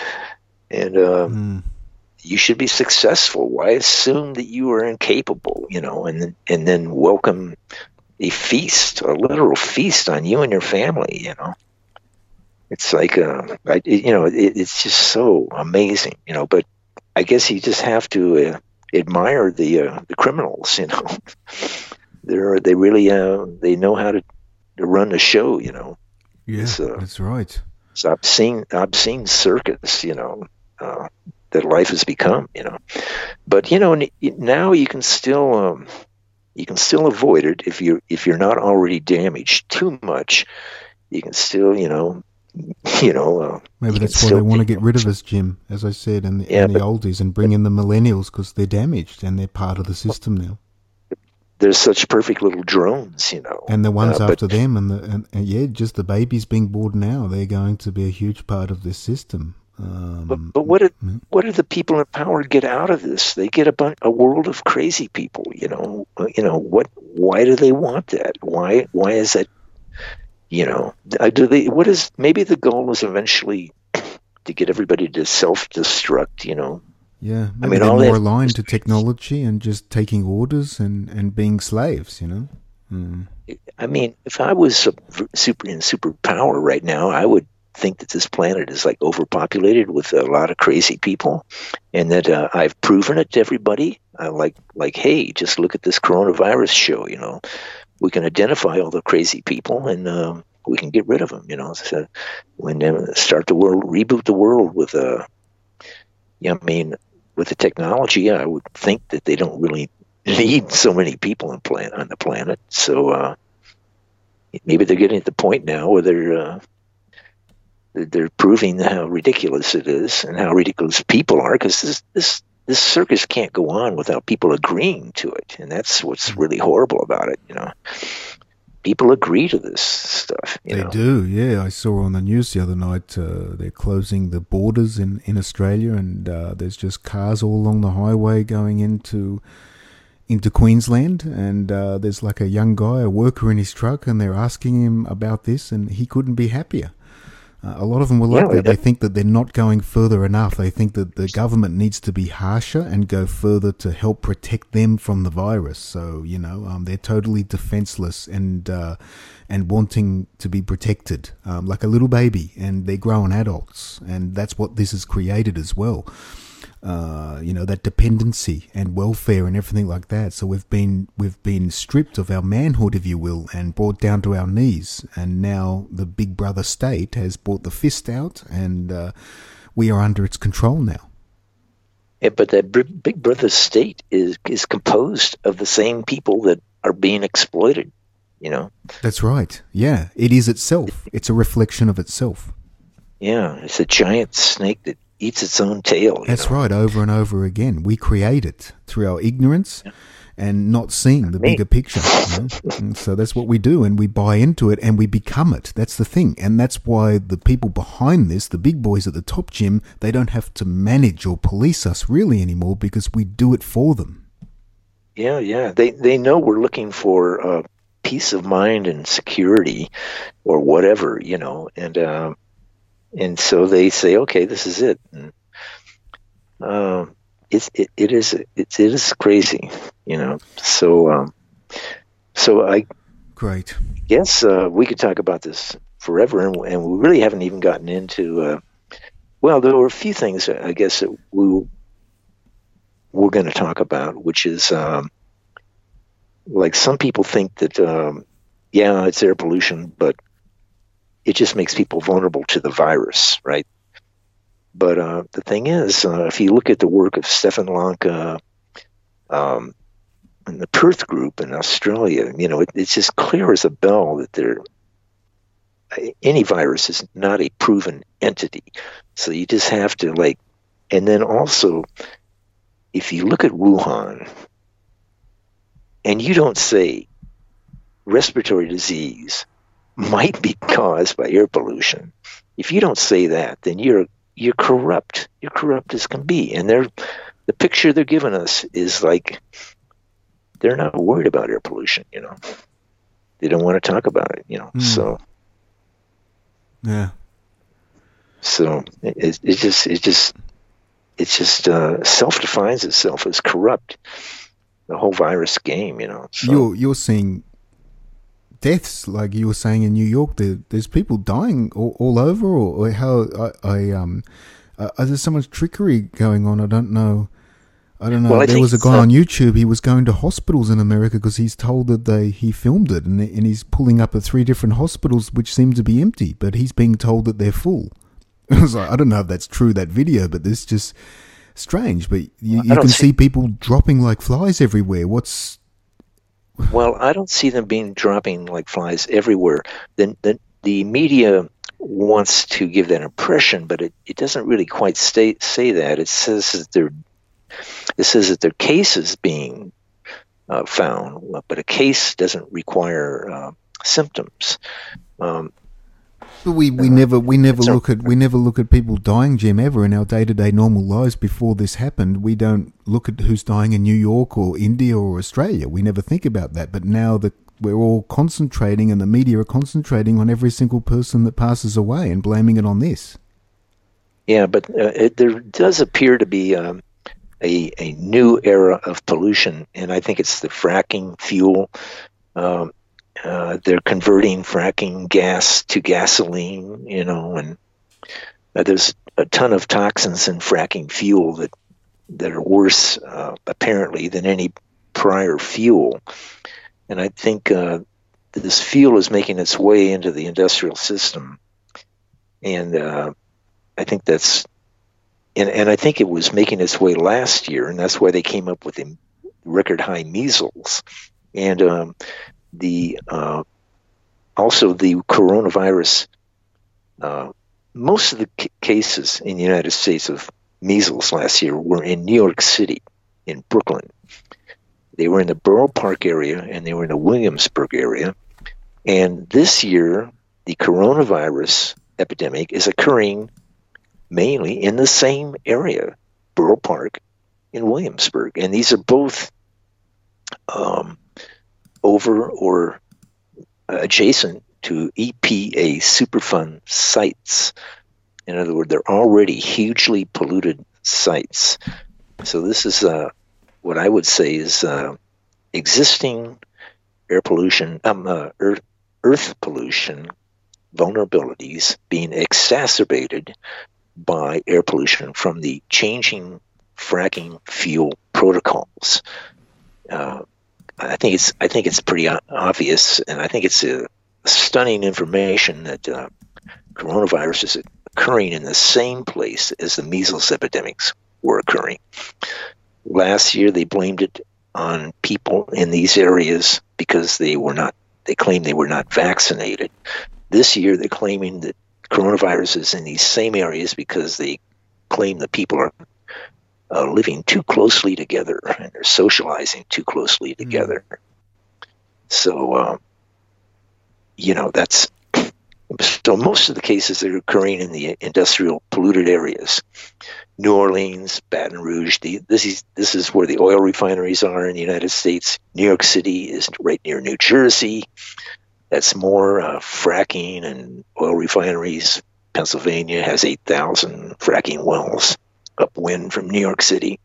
and um, mm. you should be successful. Why assume that you are incapable, you know, and and then welcome a feast, a literal feast on you and your family, you know. It's like, uh, I, you know, it, it's just so amazing, you know, but I guess you just have to uh, admire the uh, the criminals, you know. They're, they really, uh, they know how to to run the show, you know. Yeah, uh, that's right. It's obscene, obscene circus, you know, uh, that life has become, you know. But you know, now you can still, um, you can still avoid it if you if you're not already damaged too much. You can still, you know, you know. Uh, Maybe that's why they want to get rid of us, Jim. As I said, and the, yeah, and the but, oldies, and bring in the millennials because they're damaged and they're part of the system now. There's such perfect little drones, you know. And the ones uh, after but, them, and, the, and, and yeah, just the babies being born now, they're going to be a huge part of this system. Um, but, but what, did, yeah. what do the people in power get out of this? They get a, bunch, a world of crazy people, you know. You know, what? Why do they want that? Why Why is that, you know, do they, what is, maybe the goal is eventually to get everybody to self-destruct, you know. Yeah, maybe I mean, they're all more aligned to technology and just taking orders and, and being slaves, you know. Mm. I mean, if I was a super in superpower right now, I would think that this planet is like overpopulated with a lot of crazy people, and that uh, I've proven it to everybody. Uh, like, like, hey, just look at this coronavirus show. You know, we can identify all the crazy people, and um, we can get rid of them. You know, so when uh, start the world, reboot the world with a. Uh, yeah, I mean. With the technology, I would think that they don't really need so many people on, plan- on the planet. So uh, maybe they're getting to the point now where they're uh, they're proving how ridiculous it is and how ridiculous people are. Because this this this circus can't go on without people agreeing to it, and that's what's really horrible about it. You know, people agree to this stuff. You they know? do, yeah. I saw on the news the other night uh, they're closing the borders in, in Australia, and uh, there's just cars all along the highway going into into Queensland, and uh, there's like a young guy, a worker in his truck, and they're asking him about this, and he couldn't be happier. Uh, a lot of them were like yeah, that. They think that they're not going further enough. They think that the government needs to be harsher and go further to help protect them from the virus. So, you know, um, they're totally defenseless and uh, and wanting to be protected, um, like a little baby, and they're grown adults. And that's what this has created as well. uh, you know, that dependency and welfare and everything like that. So we've been we've been stripped of our manhood, if you will, and brought down to our knees. And now the big brother state has brought the fist out, and uh, we are under its control now. Yeah, but that big brother state is is composed of the same people that are being exploited. You know. That's right. Yeah, it is itself. It's a reflection of itself. Yeah, it's a giant snake that eats its own tail. That's know? right, over and over again. We create it through our ignorance yeah. and not seeing the Me. bigger picture. You know? And so that's what we do, and we buy into it, and we become it. That's the thing. And that's why the people behind this, the big boys at the top, Jim, they don't have to manage or police us really anymore, because we do it for them. Yeah, yeah. They, they know we're looking for uh, peace of mind and security or whatever, you know, and... Uh, And so they say, okay, this is it. And, uh, it's it, it is it, it is crazy, you know. So um, so I great. Yes, uh, we could talk about this forever, and, and we really haven't even gotten into. Uh, well, there were a few things I guess that we we're going to talk about, which is um, like some people think that um, yeah, it's air pollution, but it just makes people vulnerable to the virus, right? But uh, the thing is, uh, if you look at the work of Stefan Lanka um, and the Perth Group in Australia, you know, it, it's just clear as a bell that there, any virus is not a proven entity. So you just have to like, and then also, if you look at Wuhan, and you don't say respiratory disease might be caused by air pollution. If you don't say that, then you're you're corrupt. You're corrupt as can be. And they're the picture they're giving us is like they're not worried about air pollution, you know. They don't want to talk about it, you know. Mm. So yeah. So it it just it just it just uh, self defines itself as corrupt. The whole virus game, you know. So. You're you're seeing deaths, like you were saying in New York. There, there's people dying all, all over, or, or how I, I um, uh, there's so much trickery going on. I don't know. I don't know. Well, there was a guy so. on YouTube. He was going to hospitals in America because he's told that they he filmed it, and and he's pulling up at three different hospitals which seem to be empty, but he's being told that they're full. I was like, I don't know if that's true, that video, but it's just strange. But you, you can see, see people dropping like flies everywhere. What's Well, I don't see them being dropping like flies everywhere. Then the, the media wants to give that impression, but it, it doesn't really quite stay, say that. It says that there it says that there are cases being uh, found, but a case doesn't require uh, symptoms. Um, we we uh, never we never look at we never look at people dying, Jim, ever in our day to day normal lives. Before this happened, we don't look at who's dying in New York or India or Australia. We never think about that. But now that we're all concentrating, and the media are concentrating on every single person that passes away and blaming it on this. Yeah, but uh, it, there does appear to be um, a a new era of pollution, and I think it's the fracking fuel. Um, Uh, they're converting fracking gas to gasoline, you know, and uh, there's a ton of toxins in fracking fuel that that are worse, uh, apparently, than any prior fuel. And I think uh, this fuel is making its way into the industrial system, and uh, I think that's, and, and I think it was making its way last year, and that's why they came up with the record high measles, and um, the uh, also the coronavirus. Uh, most of the c- cases in the United States of measles last year were in New York City, in Brooklyn. They were in the Borough Park area and they were in the Williamsburg area. And this year, the coronavirus epidemic is occurring mainly in the same area, Borough Park in Williamsburg. And these are both um, over or adjacent to E P A Superfund sites. In other words, they're already hugely polluted sites. So this is uh, what I would say is uh, existing air pollution, um, uh, earth, earth pollution vulnerabilities being exacerbated by air pollution from the changing fracking fuel protocols. Uh, I think it's I think it's pretty obvious, and I think it's a stunning information that uh, coronavirus is occurring in the same place as the measles epidemics were occurring. Last year, they blamed it on people in these areas because they were not. They claimed they were not vaccinated. This year, they're claiming that coronavirus is in these same areas because they claim that people are uh, living too closely together and they're socializing too closely together. Mm. So, um, you know, that's so most of the cases that are occurring in the industrial polluted areas, New Orleans, Baton Rouge, the, this is this is where the oil refineries are in the United States. New York City is right near New Jersey. That's more uh, fracking and oil refineries. Pennsylvania has eight thousand fracking wells upwind from New York City.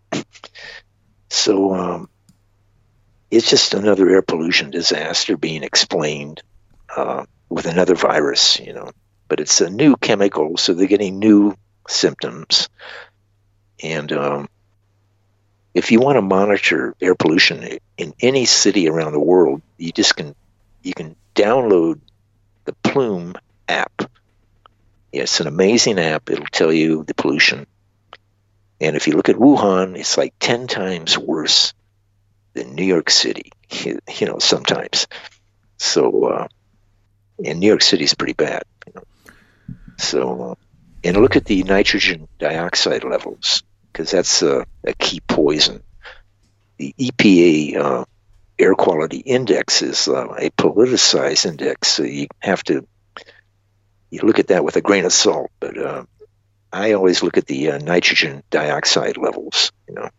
So um, it's just another air pollution disaster being explained uh, with another virus, you know. But it's a new chemical, so they're getting new symptoms. And um, if you want to monitor air pollution in any city around the world, you just can you can download the Plume app. It's an amazing app. It'll tell you the pollution. And if you look at Wuhan, it's like ten times worse than New York City, you know, sometimes. So, uh, and New York City is pretty bad. You know. So, uh, and look at the nitrogen dioxide levels, because that's uh, a key poison. The E P A uh, air quality index is uh, a politicized index, so you have to you look at that with a grain of salt. But uh, I always look at the uh, nitrogen dioxide levels, you know.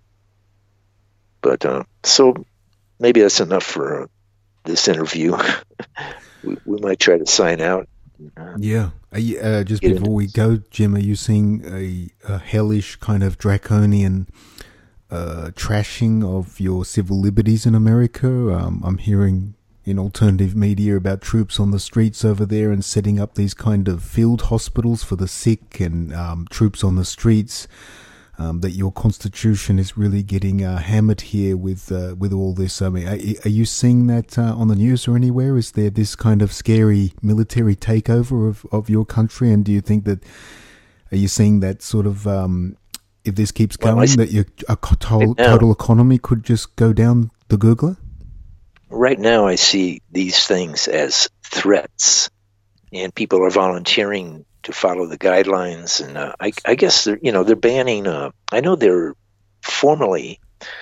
But uh, so maybe that's enough for uh, this interview. we, we might try to sign out. Uh, yeah. Are you, uh, just before we go, Jim, are you seeing a, a hellish kind of draconian uh, trashing of your civil liberties in America? Um, I'm hearing in alternative media about troops on the streets over there and setting up these kind of field hospitals for the sick, and um, troops on the streets. Um, that your constitution is really getting uh, hammered here with uh, with all this. I mean, are, are you seeing that uh, on the news or anywhere? Is there this kind of scary military takeover of, of your country? And do you think that, are you seeing that sort of, um, if this keeps going, well, that your a total, total economy could just go down the gurgler? Right now, I see these things as threats, and people are volunteering to follow the guidelines, and uh, I, I guess they're, you know, they're banning. Uh, I know they're formally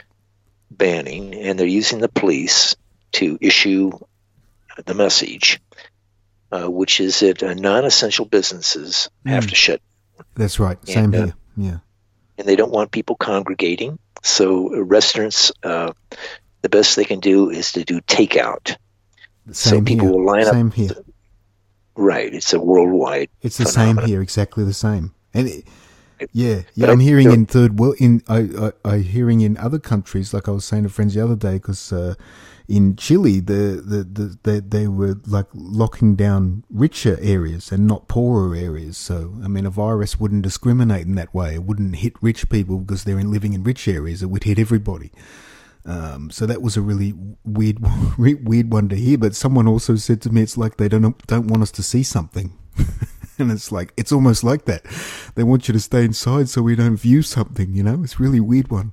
banning, and they're using the police to issue the message, uh, which is that uh, non-essential businesses mm. have to shut. That's right. Same and, uh, here. Yeah. And they don't want people congregating, so restaurants, uh, the best they can do is to do takeout. Same so people here. will line Same up. Here. The, Right, it's a worldwide. It's the phenomenon. Same here, exactly the same. And it, yeah, yeah, I'm hearing in third world, in I, I, I hearing in other countries, like I was saying to friends the other day, because uh, in Chile, the, the, the they they were like locking down richer areas and not poorer areas. So I mean, a virus wouldn't discriminate in that way. It wouldn't hit rich people because they're in, living in rich areas. It would hit everybody. Um, so that was a really weird, weird one to hear. But someone also said to me, it's like they don't don't want us to see something, and it's like it's almost like that. They want you to stay inside so we don't view something. You know, it's a really weird one.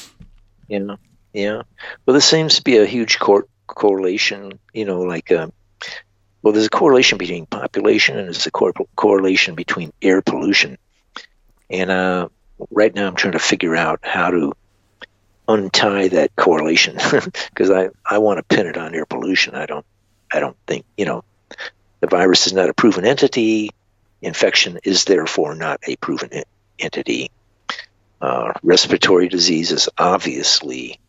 Yeah, yeah. Well, there seems to be a huge cor- correlation. You know, like uh, well, there's a correlation between population and there's a cor- correlation between air pollution. And uh, right now, I'm trying to figure out how to untie that correlation, because I, I want to pin it on air pollution. I don't I don't think, you know, the virus is not a proven entity. Infection is therefore not a proven en- entity. Uh, respiratory disease is obviously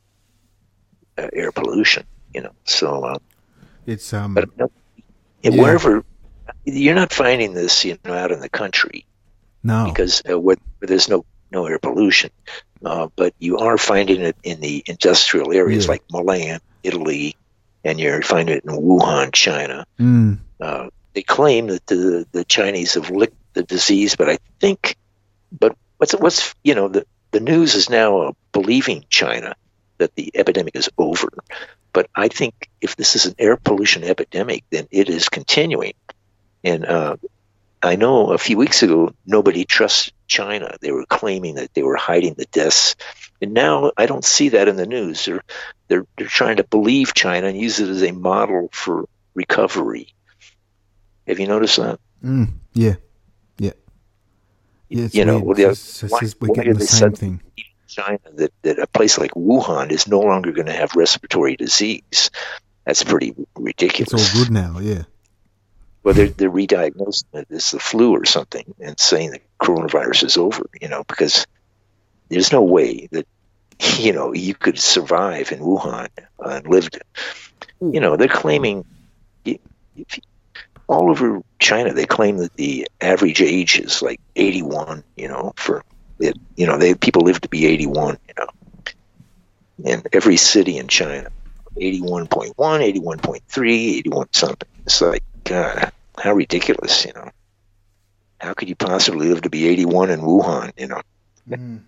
uh, air pollution, you know. So uh, it's um, but uh, yeah. wherever you're not finding this, you know, out in the country, no, because uh, where, where there's no no air pollution. Uh, but you are finding it in the industrial areas yeah. like Milan, Italy, and you're finding it in Wuhan, China. Mm. Uh, they claim that the the Chinese have licked the disease, but I think, but what's what's you know the the news is now uh, believing China that the epidemic is over. But I think if this is an air pollution epidemic, then it is continuing. And uh, I know a few weeks ago, nobody trusts China. They were claiming that they were hiding the deaths. And now I don't see that in the news. They're, they're, they're trying to believe China and use it as a model for recovery. Have you noticed that? Mm, yeah. Yeah. Yeah, it's you know, weird. well, It's- it's why, just- we're why getting did the they same suddenly thing. believe in China that, that a place like Wuhan is no longer going to have respiratory disease? That's pretty ridiculous. It's all good now, yeah. Well, they're, they're re-diagnosing it as the flu or something and saying that coronavirus is over, you know, because there's no way that, you know, you could survive in Wuhan and live, you know, they're claiming, if, all over China, they claim that the average age is like eighty-one, you know, for it, you know, they people live to be eighty-one, you know, in every city in China, eighty-one point one, eighty-one point three, eighty-one something. It's like, God, how ridiculous, you know. How could you possibly live to be eighty-one in Wuhan, you know? Mm.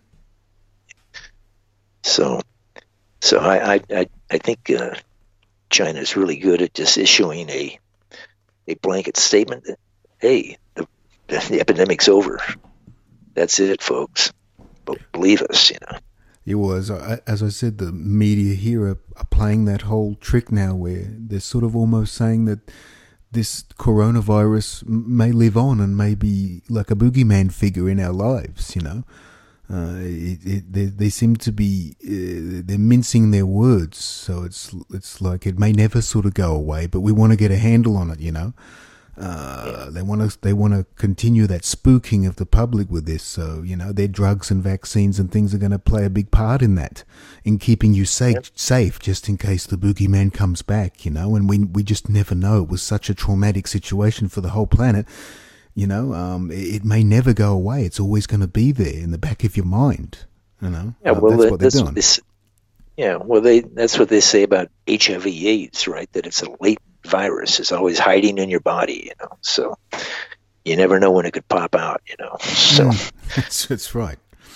So, so I, I, I, I think uh, China is really good at just issuing a a blanket statement that, hey, the, the epidemic's over. That's it, folks. But believe us, you know. It was, as I said, the media here are, are playing that whole trick now where they're sort of almost saying that this coronavirus may live on and may be like a boogeyman figure in our lives, you know. Uh, it, it, they, they seem to be, uh, they're mincing their words, so it's it's like it may never sort of go away, but we want to get a handle on it, you know. Uh, they want to they want to continue that spooking of the public with this, so you know their drugs and vaccines and things are going to play a big part in that, in keeping you safe, yep. safe just in case the boogeyman comes back, you know. And we we just never know. It was such a traumatic situation for the whole planet. You know, um, it, it may never go away. It's always going to be there in the back of your mind. You know, yeah. Well, uh, that's what they're that's doing. What this, yeah, well, they that's what they say about H I V/AIDS, right? That it's a latent virus. It's always hiding in your body. You know, so you never know when it could pop out. You know, so mm, that's, that's right.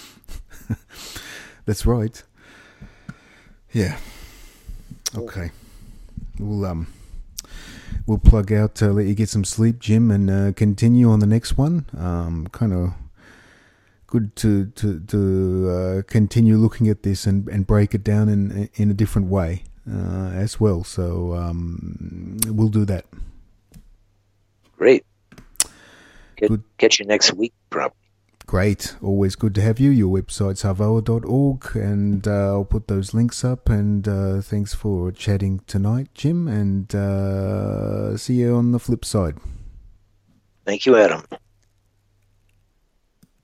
That's right. Yeah. Okay. We'll um. We'll plug out, uh, let you get some sleep, Jim, and uh, continue on the next one. Um, kind of good to to, to uh, continue looking at this and, and break it down in in a different way uh, as well. So um, we'll do that. Great. Get, good. Catch you next week, probably. Great. Always good to have you. Your website's harvoa dot org, and uh, I'll put those links up. And uh, thanks for chatting tonight, Jim, and uh, see you on the flip side. Thank you, Adam.